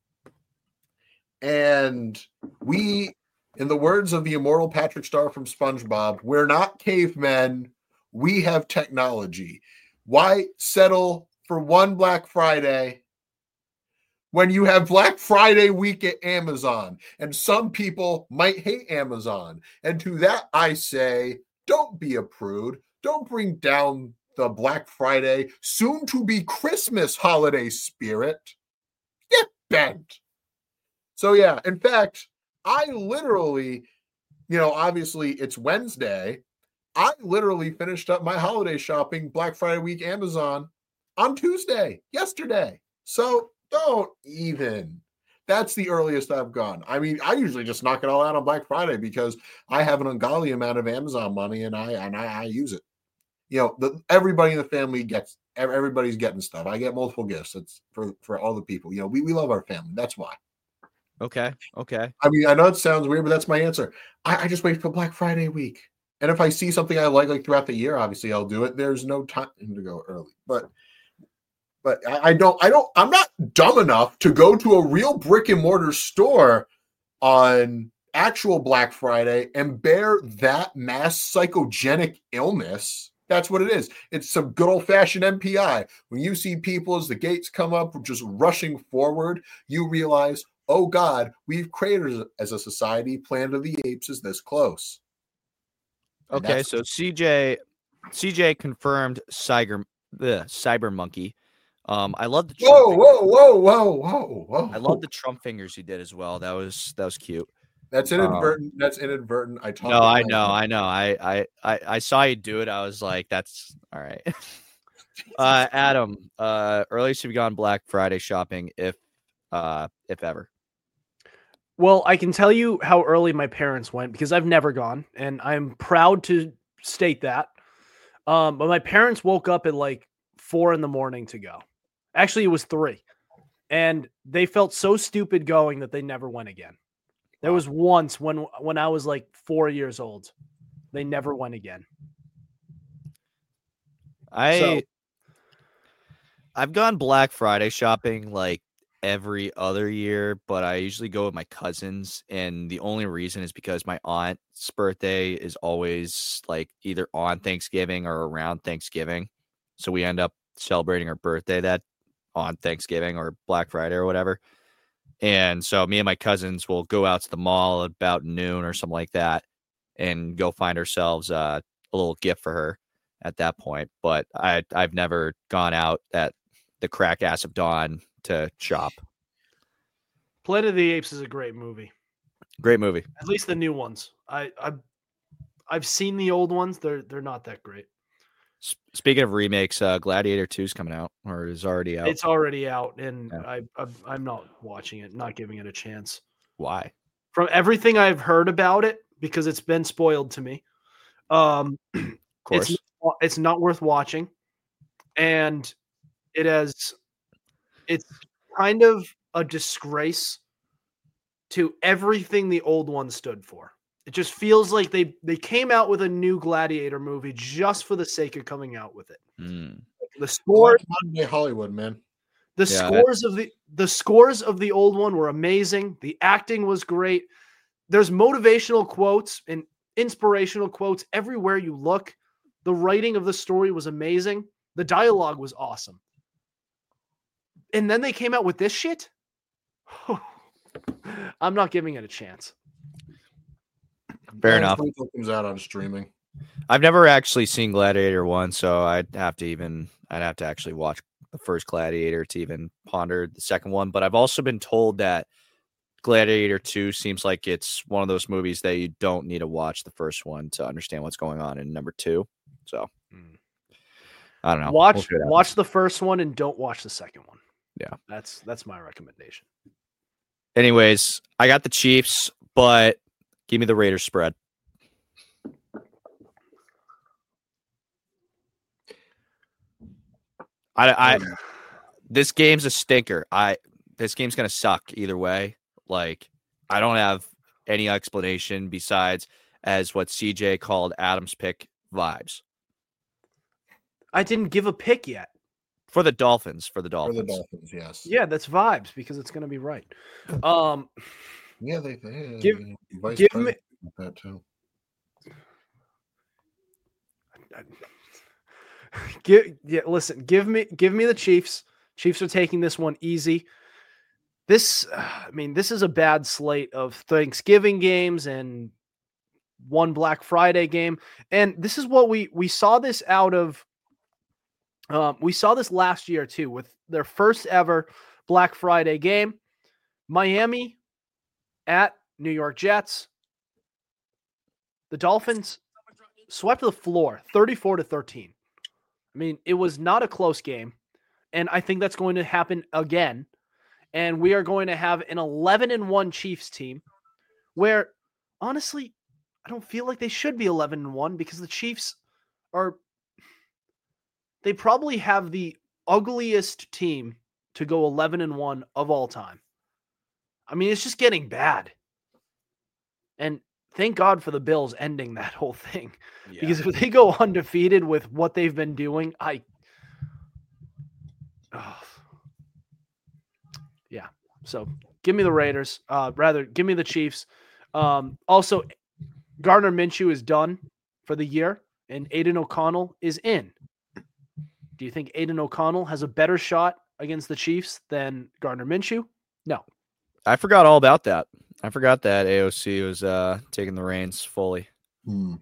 And we, in the words of the immortal Patrick Star from SpongeBob, we're not cavemen. We have technology. Why settle for one Black Friday when you have Black Friday week at Amazon? And some people might hate Amazon. And to that, I say, don't be a prude. Don't bring down the Black Friday, soon to be Christmas holiday spirit. Get bent. So, yeah, in fact, I literally, you know, obviously it's Wednesday. I literally finished up my holiday shopping Black Friday week Amazon on Tuesday, yesterday. So don't even. That's the earliest I've gone. I mean, I usually just knock it all out on Black Friday because I have an ungodly amount of Amazon money and I and I, I use it. You know, the, everybody in the family gets, everybody's getting stuff. I get multiple gifts. It's for, for all the people. You know, we, we love our family. That's why. Okay. Okay. I mean, I know it sounds weird, but that's my answer. I, I just wait for Black Friday week. And if I see something I like, like throughout the year, obviously I'll do it. There's no time to go early, but, but I, I don't, I don't, I'm not dumb enough to go to a real brick and mortar store on actual Black Friday and bear that mass psychogenic illness. That's what it is. It's some good old fashioned M P I. When you see people as the gates come up, just rushing forward, you realize, oh God, we've created as a society, Planet of the Apes is this close. And Okay. So C J, C J confirmed Cyber, the Cyber Monkey. Um, I love the. Trump Whoa, fingers. whoa, whoa, whoa, whoa, whoa! I love the Trump fingers he did as well. That was that was cute. That's inadvertent. Um, that's inadvertent. I talked. No, I know, I know. I, I, I, I saw you do it. I was like, "That's all right." uh, Adam, uh, earliest you've gone Black Friday shopping, if, uh, if ever. Well, I can tell you how early my parents went because I've never gone, and I'm proud to state that. Um, but my parents woke up at like four in the morning to go. Actually, it was three, and they felt so stupid going that they never went again. There was once when when I was like four years old. They never went again. I So- I've gone Black Friday shopping like every other year, but I usually go with my cousins. And the only reason is because my aunt's birthday is always like either on Thanksgiving or around Thanksgiving. So we end up celebrating her birthday that on Thanksgiving or Black Friday or whatever. And so me and my cousins will go out to the mall about noon or something like that and go find ourselves uh, a little gift for her at that point. But I, I've never gone out at the crack ass of dawn to shop. Planet of the Apes is a great movie. Great movie. At least the new ones. I, I've I've seen the old ones. They're they're not that great. S- Speaking of remakes, uh, Gladiator two is coming out or is already out. It's already out, and Yeah. I, I I'm not watching it, not giving it a chance. Why? From everything I've heard about it, because it's been spoiled to me. Um, Of course. it's it's not worth watching, and it has it's kind of a disgrace to everything the old one stood for. It just feels like they they came out with a new Gladiator movie just for the sake of coming out with it. Mm. The score, Modern day Hollywood, man. the Yeah, scores of the the scores of the old one were amazing. The acting was great. There's motivational quotes and inspirational quotes everywhere you look. The writing of the story was amazing. The dialogue was awesome. And then they came out with this shit. I'm not giving it a chance. Fair And enough. wait till it comes out on streaming. I've never actually seen Gladiator one, so I'd have to even I'd have to actually watch the first Gladiator to even ponder the second one. But I've also been told that Gladiator two seems like it's one of those movies that you don't need to watch the first one to understand what's going on in number two. So Mm. I don't know. Watch We'll see what watch the first one and don't watch the second one. Yeah. That's that's my recommendation. Anyways, I got the Chiefs, but give me the Raiders spread. I, I this game's a stinker. I this game's gonna suck either way. Like I don't have any explanation besides as what C J called Adam's pick vibes I didn't give a pick yet. for the Dolphins. For the For Dolphins. the Dolphins, yes. Yeah, that's vibes because it's going to be right. Um, Yeah, they, they Give- vice give me- president with that too. give yeah, listen, give me give me the Chiefs. Chiefs are taking this one easy. This, uh, I mean, this is a bad slate of Thanksgiving games and one Black Friday game, and this is what we we saw this out of. Um, we saw this last year too with their first ever Black Friday game. Miami at New York Jets. The Dolphins swept the floor thirty-four to thirteen. I mean, it was not a close game. And I think that's going to happen again. And we are going to have an eleven and one Chiefs team where, honestly, I don't feel like they should be eleven and one because the Chiefs are, they probably have the ugliest team to go eleven and one of all time. I mean, it's just getting bad. And thank God for the Bills ending that whole thing. Because if they go undefeated with what they've been doing, I. Oh. Yeah. So give me the Raiders. Uh, rather, give me the Chiefs. Um, also, Gardner Minshew is done for the year, and Aiden O'Connell is in. Do you think Aiden O'Connell has a better shot against the Chiefs than Gardner Minshew? No. I forgot all about that. I forgot that A O C was uh, taking the reins fully. Hmm.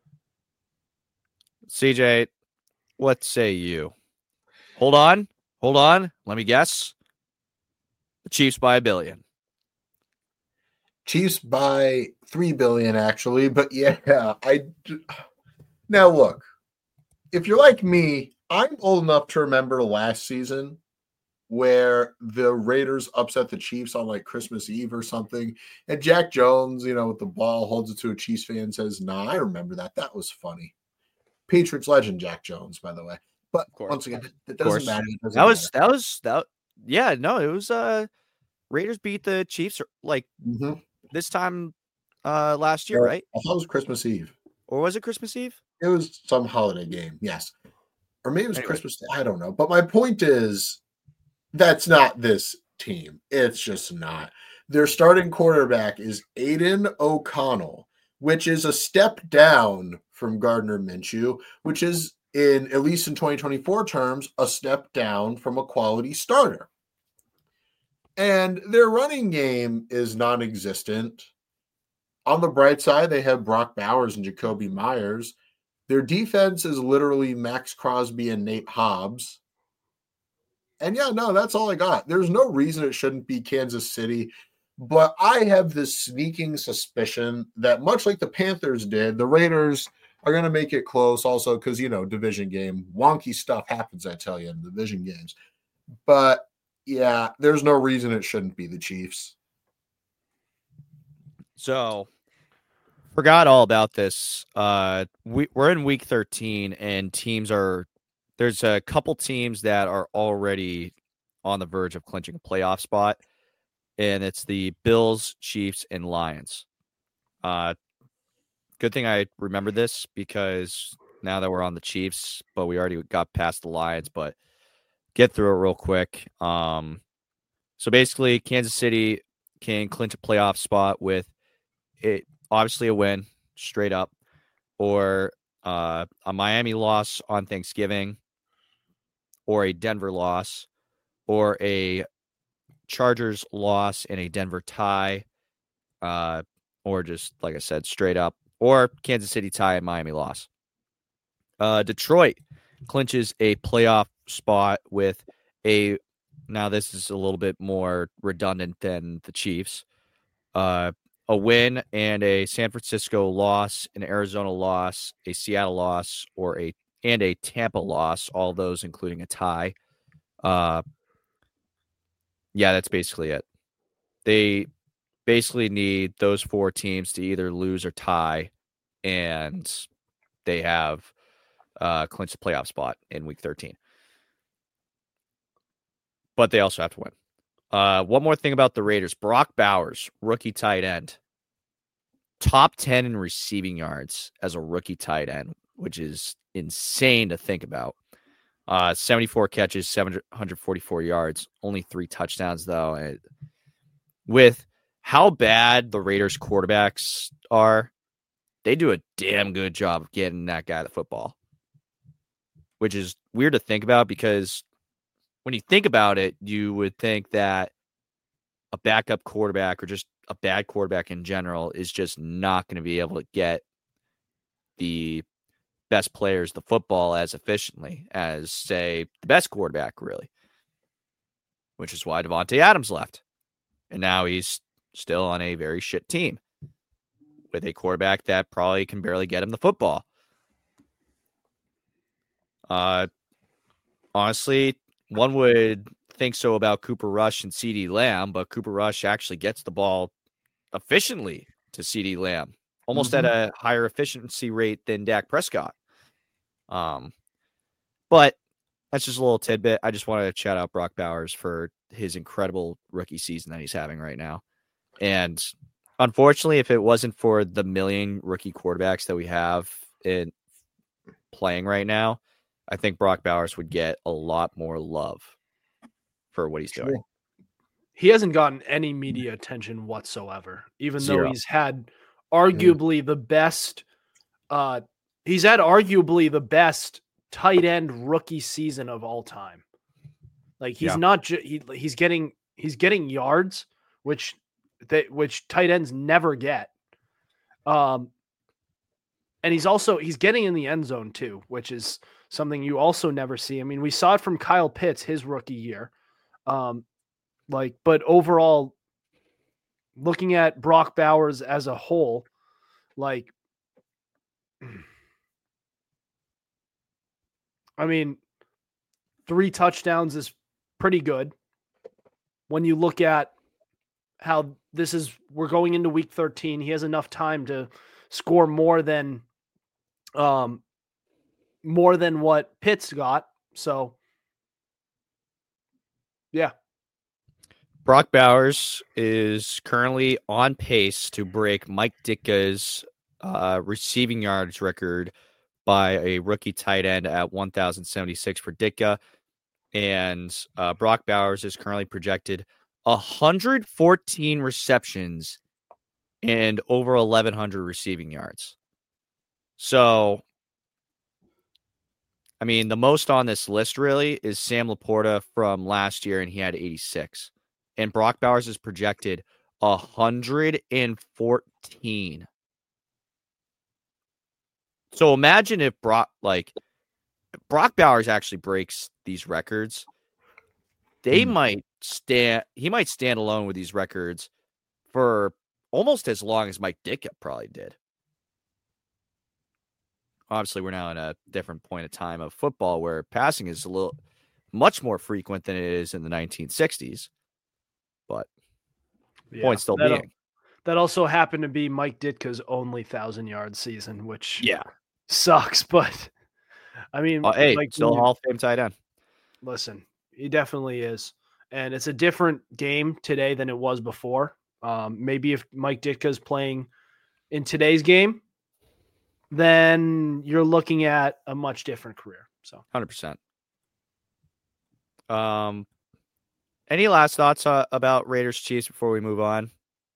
C J, what say you? Hold on. Hold on. Let me guess. The Chiefs by a billion. Chiefs by three billion, actually. But yeah, I d- now look. If you're like me, I'm old enough to remember last season where the Raiders upset the Chiefs on like Christmas Eve or something, and Jack Jones, you know, with the ball, holds it to a Chiefs fan, and says, "Nah, I remember that. That was funny." Patriots legend Jack Jones, by the way. But course. once again, it Of doesn't course. matter. It doesn't That was matter. that was that yeah, no, it was uh Raiders beat the Chiefs like Mhm. this time uh last year, Uh, right? I thought it was Christmas Eve. Or was it Christmas Eve? It was some holiday game, yes. Or maybe it was Anyway. Christmas. I don't know. But my point is, that's not this team. It's just not. Their starting quarterback is Aiden O'Connell, which is a step down from Gardner Minshew, which is, in at least in twenty twenty-four terms, a step down from a quality starter. And their running game is non-existent. On the bright side, they have Brock Bowers and Jacoby Myers. Their defense is literally Max Crosby and Nate Hobbs. And yeah, no, that's all I got. There's no reason it shouldn't be Kansas City. But I have this sneaking suspicion that, much like the Panthers did, the Raiders are going to make it close also because, you know, division game. Wonky stuff happens, I tell you, in division games. But, yeah, there's no reason it shouldn't be the Chiefs. So, forgot all about this. Uh, we, we're in week thirteen, and teams are – there's a couple teams that are already on the verge of clinching a playoff spot. And it's the Bills, Chiefs, and Lions. Uh, good thing I remembered this because now that we're on the Chiefs, but we already got past the Lions, but get through it real quick. Um, so basically, Kansas City can clinch a playoff spot with it, obviously a win, straight up, or uh, a Miami loss on Thanksgiving, or a Denver loss, or a Chargers loss and a Denver tie, uh, or just, like I said, straight up, or Kansas City tie and Miami loss. Uh, Detroit clinches a playoff spot with a, now this is a little bit more redundant than the Chiefs, uh, a win and a San Francisco loss, an Arizona loss, a Seattle loss, or a, and a Tampa loss, all those including a tie. Uh, Yeah, that's basically it. They basically need those four teams to either lose or tie, and they have uh, clinched the playoff spot in week thirteen. But they also have to win. Uh, one more thing about the Raiders. Brock Bowers, rookie tight end. Top ten in receiving yards as a rookie tight end, which is insane to think about. Uh, seventy-four catches, seven hundred forty-four yards, only three touchdowns, though. And with how bad the Raiders quarterbacks are, they do a damn good job of getting that guy the football, which is weird to think about because when you think about it, you would think that a backup quarterback or just a bad quarterback in general is just not going to be able to get the best players the football as efficiently as, say, the best quarterback, really. Which is why Devontae Adams left. And now he's still on a very shit team with a quarterback that probably can barely get him the football. Uh, honestly, one would think so about Cooper Rush and CeeDee Lamb, but Cooper Rush actually gets the ball efficiently to CeeDee Lamb, almost mm-hmm. at a higher efficiency rate than Dak Prescott. Um, but that's just a little tidbit. I just wanted to shout out Brock Bowers for his incredible rookie season that he's having right now. And unfortunately, if it wasn't for the million rookie quarterbacks that we have in playing right now, I think Brock Bowers would get a lot more love for what he's doing. He hasn't gotten any media attention whatsoever, even Zero. though he's had arguably mm. the best uh, he's had arguably the best tight end rookie season of all time. Like he's yeah. not ju- he, he's getting he's getting yards, which they which tight ends never get. Um, and he's also he's getting in the end zone too, which is something you also never see. I mean, we saw it from Kyle Pitts his rookie year. Um, like, but overall, looking at Brock Bowers as a whole, like, I mean, three touchdowns is pretty good. When you look at how this is, we're going into week thirteen, he has enough time to score more than, um, more than what Pitts got. So, yeah. Brock Bowers is currently on pace to break Mike Ditka's uh, receiving yards record by a rookie tight end at one thousand seventy-six for Ditka. And uh, Brock Bowers is currently projected one hundred fourteen receptions and over eleven hundred receiving yards. So, I mean, the most on this list really is Sam Laporta from last year, and he had eighty-six. And Brock Bowers is projected one hundred fourteen. So imagine if Brock, like, Brock Bowers actually breaks these records. They mm. might stand, he might stand alone with these records for almost as long as Mike Ditka probably did. Obviously, we're now in a different point of time of football where passing is a little much more frequent than it is in the nineteen sixties. But yeah, point still that, being. That also happened to be Mike Ditka's only thousand yard season, which yeah sucks. But I mean, uh, hey, like, still Hall of Fame tight end. Listen, he definitely is. And it's a different game today than it was before. Um, maybe if Mike Ditka's playing in today's game, then you're looking at a much different career. So one hundred percent. Um, any last thoughts uh, about Raiders Chiefs before we move on?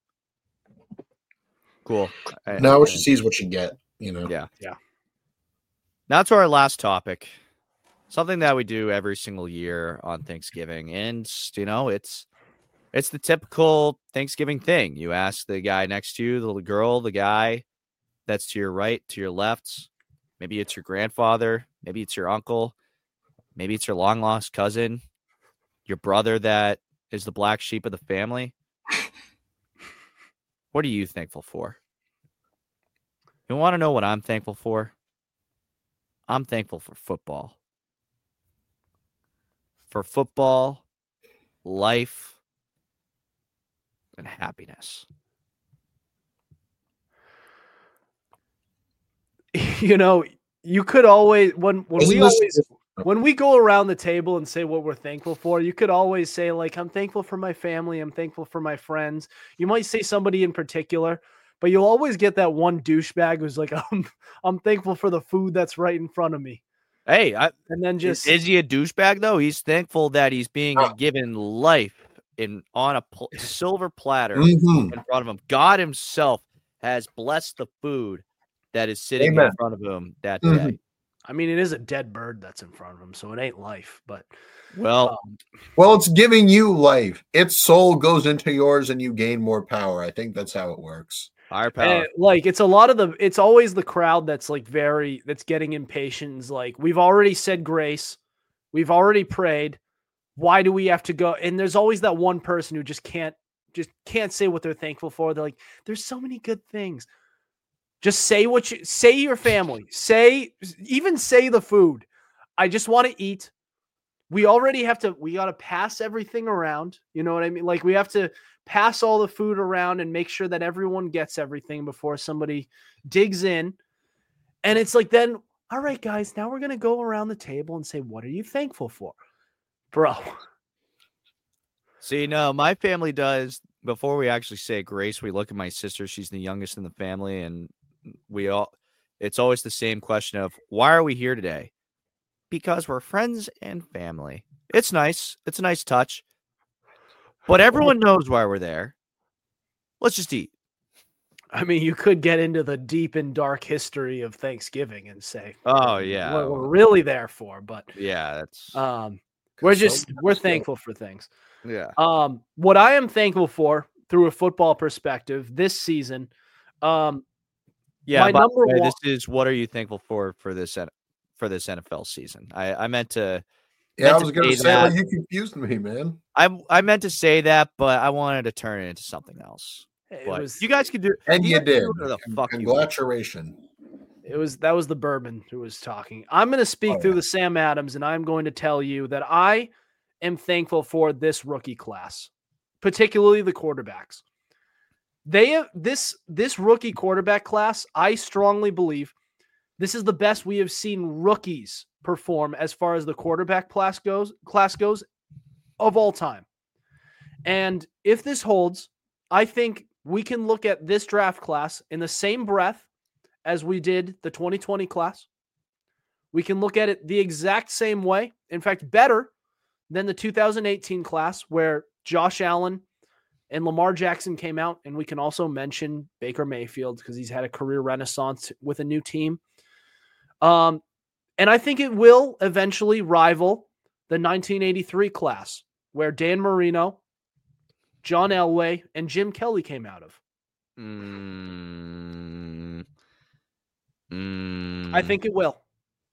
Cool. Now what you see is what you get, you know? Yeah. Yeah. Now to our last topic. Something that we do every single year on Thanksgiving. And, you know, it's it's the typical Thanksgiving thing. You ask the guy next to you, the girl, the guy that's to your right, to your left. Maybe it's your grandfather. Maybe it's your uncle. Maybe it's your long-lost cousin. Your brother that is the black sheep of the family. What are you thankful for? You want to know what I'm thankful for? I'm thankful for football. For football, life, and happiness. You know, you could always when when Isn't we this- always when we go around the table and say what we're thankful for, you could always say, like, I'm thankful for my family, I'm thankful for my friends. You might say somebody in particular, but you'll always get that one douchebag who's like, I'm I'm thankful for the food that's right in front of me. Hey, I, And then just is, is he a douchebag though? He's thankful that he's being Oh. given life in on a pl- silver platter Mhm. in front of him. God himself has blessed the food that is sitting Amen. in front of him that Mhm. day. I mean, it is a dead bird that's in front of him, so it ain't life. But Well, um, Well, it's giving you life. Its soul goes into yours and you gain more power. I think that's how it works. higher power. And, like, it's a lot of the it's always the crowd that's like very that's getting impatient. And is like, we've already said grace, we've already prayed, why do we have to go? And there's always that one person who just can't just can't say what they're thankful for. They're like, there's so many good things. Just say what you say your family, say even say the food. I just want to eat. We already have to we got to pass everything around, you know what I mean? Like, we have to pass all the food around and make sure that everyone gets everything before somebody digs in. And it's like, then, all right, guys, now we're going to go around the table and say, what are you thankful for? Bro. See, no, my family does. Before we actually say grace, we look at my sister. She's the youngest in the family. And we all, it's always the same question of, why are we here today? Because we're friends and family. It's nice. It's a nice touch. But everyone knows why we're there. Let's just eat. I mean, you could get into the deep and dark history of Thanksgiving and say, Oh, yeah. what we're really there for. But Yeah, that's um, we're just, So- we're thankful for things. yeah. Um, what I am thankful for through a football perspective this season, um, Yeah, my by the number way, one- this is what are you thankful for for this N- for this N F L season? I, I meant to Yeah, I meant was to going to say say, that. like, you confused me, man. I I meant to say that, but I wanted to turn it into something else. it But was you guys can do And you guys can did. do whatever the Con- fuck you want. Congratulations. It was that was the bourbon who was talking. I'm going to speak Oh, through yeah. the Sam Adams, and I'm going to tell you that I am thankful for this rookie class, particularly the quarterbacks. They have this this rookie quarterback class. I strongly believe this is the best we have seen rookies perform as far as the quarterback class goes. Class goes of all time. And if this holds, I think we can look at this draft class in the same breath as we did the twenty twenty class. We can look at it the exact same way. In fact, better than the two thousand eighteen class, where Josh Allen and Lamar Jackson came out, and we can also mention Baker Mayfield because he's had a career renaissance with a new team. Um, and I think it will eventually rival the nineteen eighty-three class where Dan Marino, John Elway, and Jim Kelly came out of. Mm, mm, I think it will.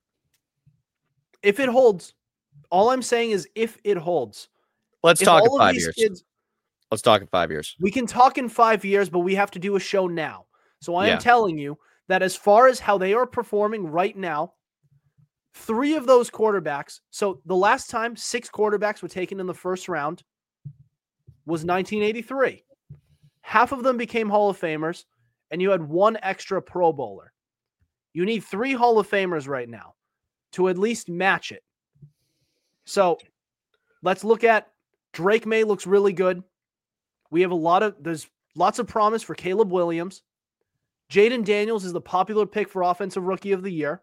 If it holds, all I'm saying is if it holds. let's If talk in all of five these years. kids, Let's talk in five years. we can talk in five years, but we have to do a show now. So I am Yeah. telling you that as far as how they are performing right now, three of those quarterbacks. So the last time six quarterbacks were taken in the first round was nineteen eighty-three. Half of them became Hall of Famers, and you had one extra Pro Bowler. You need three Hall of Famers right now to at least match it. So let's look at Drake May looks really good. We have a lot of, there's lots of promise for Caleb Williams. Jaden Daniels is the popular pick for Offensive Rookie of the Year.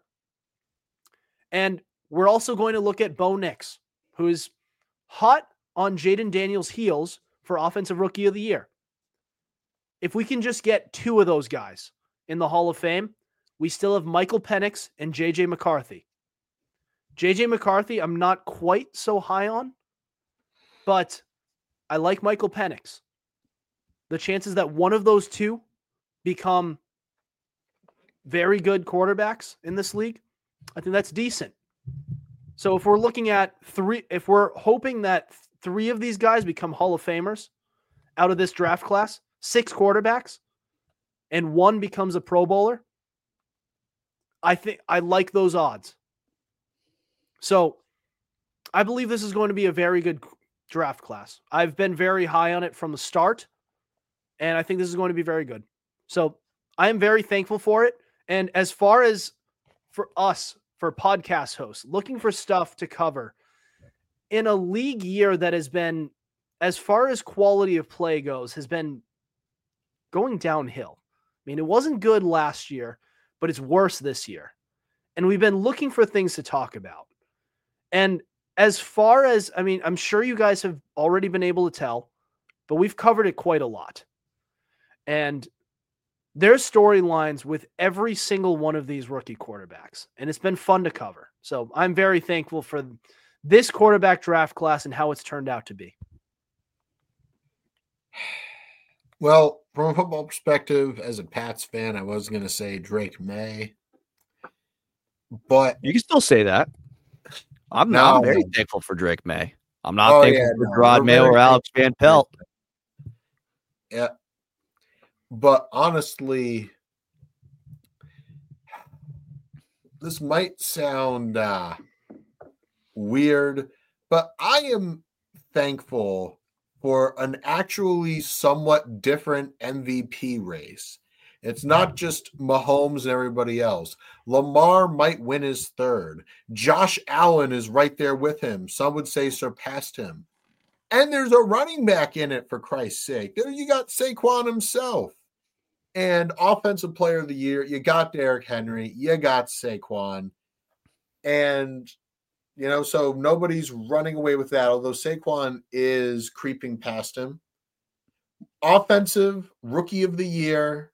And we're also going to look at Bo Nix, who is hot on Jaden Daniels' heels for Offensive Rookie of the Year. If we can just get two of those guys in the Hall of Fame, we still have Michael Penix and J J McCarthy. J J McCarthy, I'm not quite so high on, but I like Michael Penix. The chances that one of those two become very good quarterbacks in this league, I think that's decent. So if we're looking at three, if we're hoping that three of these guys become Hall of Famers out of this draft class, six quarterbacks, and one becomes a Pro Bowler, I think I like those odds. So I believe this is going to be a very good draft class. I've been very high on it from the start, and I think this is going to be very good. So I am very thankful for it. And as far as for us, for podcast hosts, looking for stuff to cover in a league year that has been, as far as quality of play goes, has been going downhill. I mean, it wasn't good last year, but it's worse this year. And we've been looking for things to talk about. And as far as, I mean, I'm sure you guys have already been able to tell, but we've covered it quite a lot. And there's storylines with every single one of these rookie quarterbacks, and it's been fun to cover. So I'm very thankful for this quarterback draft class and how it's turned out to be. Well, from a football perspective, as a Pats fan, I was going to say Drake May, but You can still say that. I'm, No. I'm very thankful for Drake May. I'm not Oh, thankful yeah, for no, Gerard we're Mayo very or Alex Van Pelt. yeah. But honestly, this might sound uh, weird, but I am thankful for an actually somewhat different M V P race. It's not just Mahomes and everybody else. Lamar might win his third. Josh Allen is right there with him. Some would say surpassed him. And there's a running back in it, for Christ's sake. There you got Saquon himself. And offensive player of the year, you got Derrick Henry, you got Saquon. And, you know, so nobody's running away with that, although Saquon is creeping past him. Offensive rookie of the year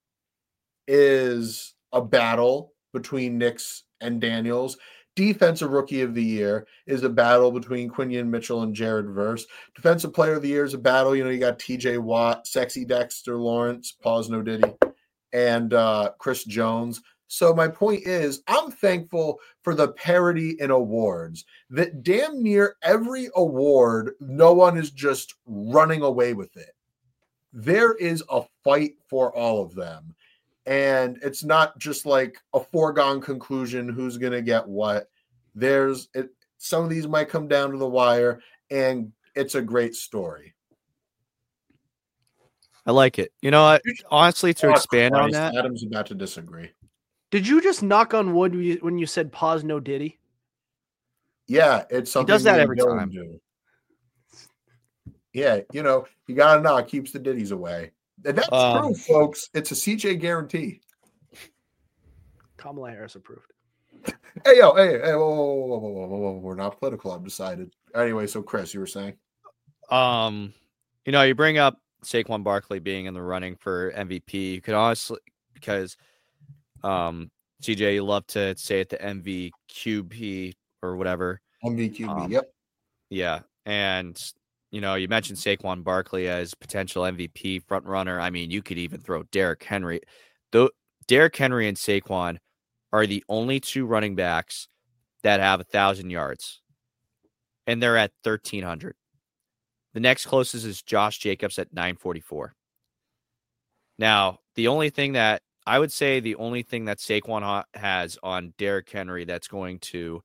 is a battle between Nix and Daniels. Defensive rookie of the year is a battle between Quinion Mitchell and Jared Verse. Defensive player of the year is a battle. You know, you got T J Watt, Sexy Dexter Lawrence, pause no diddy, and uh, Chris Jones. So my point is, I'm thankful for the parity in awards, that damn near every award, no one is just running away with it. There is a fight for all of them. And it's not just like a foregone conclusion who's going to get what. There's it, some of these might come down to the wire, and it's a great story. I like it. You know what? Honestly, to Oh, expand on Christ, that, Adam's about to disagree. Did you just knock on wood when you, when you said pause no diddy? Yeah, it's something does that me and every Dylan time. do. Yeah, you know, you got to knock, keeps the ditties away. And that's Um, true, folks. It's a C J guarantee. Kamala Harris approved. Hey, yo, hey, hey, whoa, whoa, whoa, whoa, whoa, whoa, whoa. We're not political, I've decided. Anyway, so Chris, you were saying? Um, you know, you bring up Saquon Barkley being in the running for M V P. You could honestly, because um, C J, you love to say it the M V Q B or whatever. M V Q B, Um, yep. Yeah, and you know, you mentioned Saquon Barkley as potential M V P front runner. I mean, you could even throw Derrick Henry. Though Derrick Henry and Saquon are the only two running backs that have a thousand yards, and they're at thirteen hundred. The next closest is Josh Jacobs at nine forty-four. Now, the only thing that I would say, the only thing that Saquon ha- has on Derrick Henry that's going to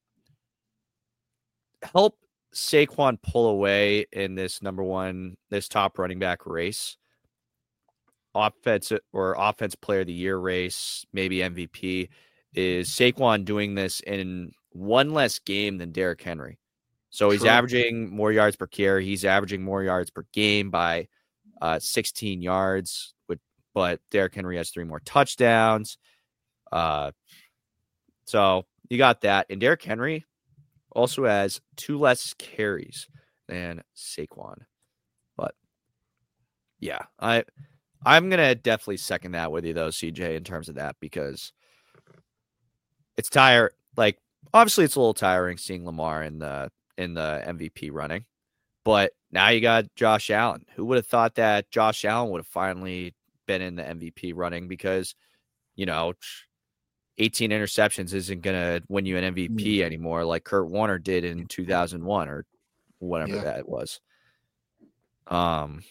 help Saquon pull away in this number one, this top running back race, offense or offense player of the year race, maybe M V P, is Saquon doing this in one less game than Derrick Henry. So he's True. averaging more yards per carry. He's averaging more yards per game by uh, sixteen yards. With, but Derrick Henry has three more touchdowns. Uh, so you got that. And Derrick Henry also has two less carries than Saquon. But yeah, I I'm gonna definitely second that with you though, C J, in terms of that, because it's tire like obviously it's a little tiring seeing Lamar in the in the M V P running. But now you got Josh Allen. Who would have thought that Josh Allen would have finally been in the M V P running? Because, you know, eighteen interceptions isn't going to win you an M V P anymore like Kurt Warner did in two thousand one or whatever Yeah. that was. Um,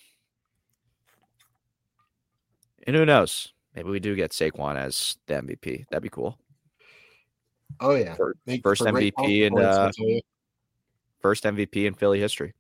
and who knows? Maybe we do get Saquon as the M V P. That'd be cool. Oh, yeah. For- Thank you first for great M V P in, points, uh, I'll tell you. First M V P in Philly history.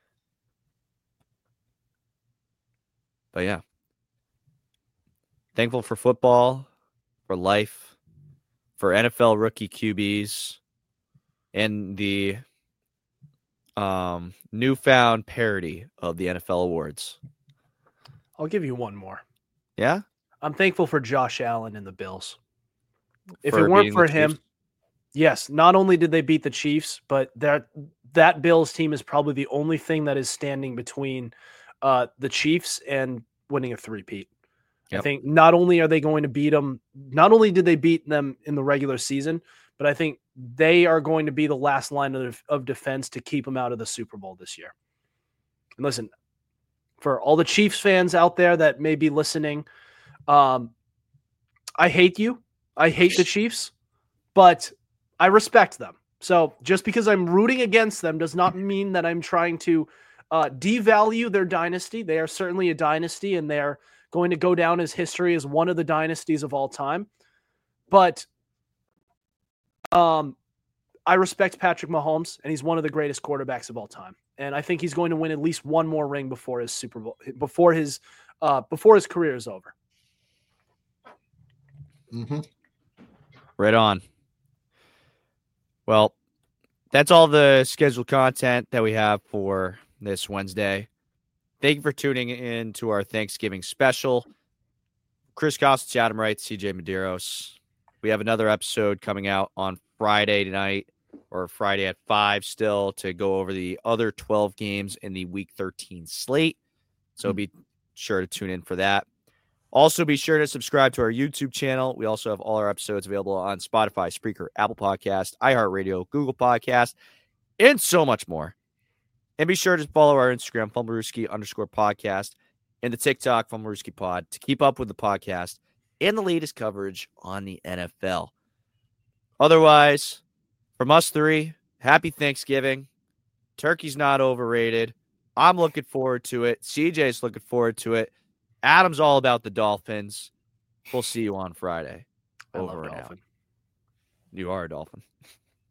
But yeah. Thankful for football, for life, for N F L rookie Q Bs, and the um, newfound parody of the N F L awards. I'll give you one more. Yeah? I'm thankful for Josh Allen and the Bills. If For it weren't beating for the him, Chiefs? yes, not only did they beat the Chiefs, but that that Bills team is probably the only thing that is standing between uh, the Chiefs and winning a three-peat. I Yep. think not only are they going to beat them, not only did they beat them in the regular season, but I think they are going to be the last line of, of defense to keep them out of the Super Bowl this year. And listen, for all the Chiefs fans out there that may be listening, um, I hate you. I hate the Chiefs, but I respect them. So just because I'm rooting against them does not mean that I'm trying to uh, devalue their dynasty. They are certainly a dynasty, and they're going to go down as history as one of the dynasties of all time. But um, I respect Patrick Mahomes, and he's one of the greatest quarterbacks of all time. And I think he's going to win at least one more ring before his Super Bowl, before his uh, before his career is over. Mm-hmm. Right on. Well, that's all the scheduled content that we have for this Wednesday. Thank you for tuning in to our Thanksgiving special. Chris Costas, Adam Wright, C J Medeiros. We have another episode coming out on Friday tonight, or Friday at five still, to go over the other twelve games in the Week thirteen slate. So be sure to tune in for that. Also, be sure to subscribe to our YouTube channel. We also have all our episodes available on Spotify, Spreaker, Apple Podcast, iHeartRadio, Google Podcast, and so much more. And be sure to follow our Instagram, Fumblerooski underscore podcast, and the TikTok, Fumblerooski Pod, to keep up with the podcast and the latest coverage on the N F L. Otherwise, from us three, happy Thanksgiving. Turkey's not overrated. I'm looking forward to it. C J's looking forward to it. Adam's all about the Dolphins. We'll see you on Friday. I Over love and out. Dolphin. You are a Dolphin.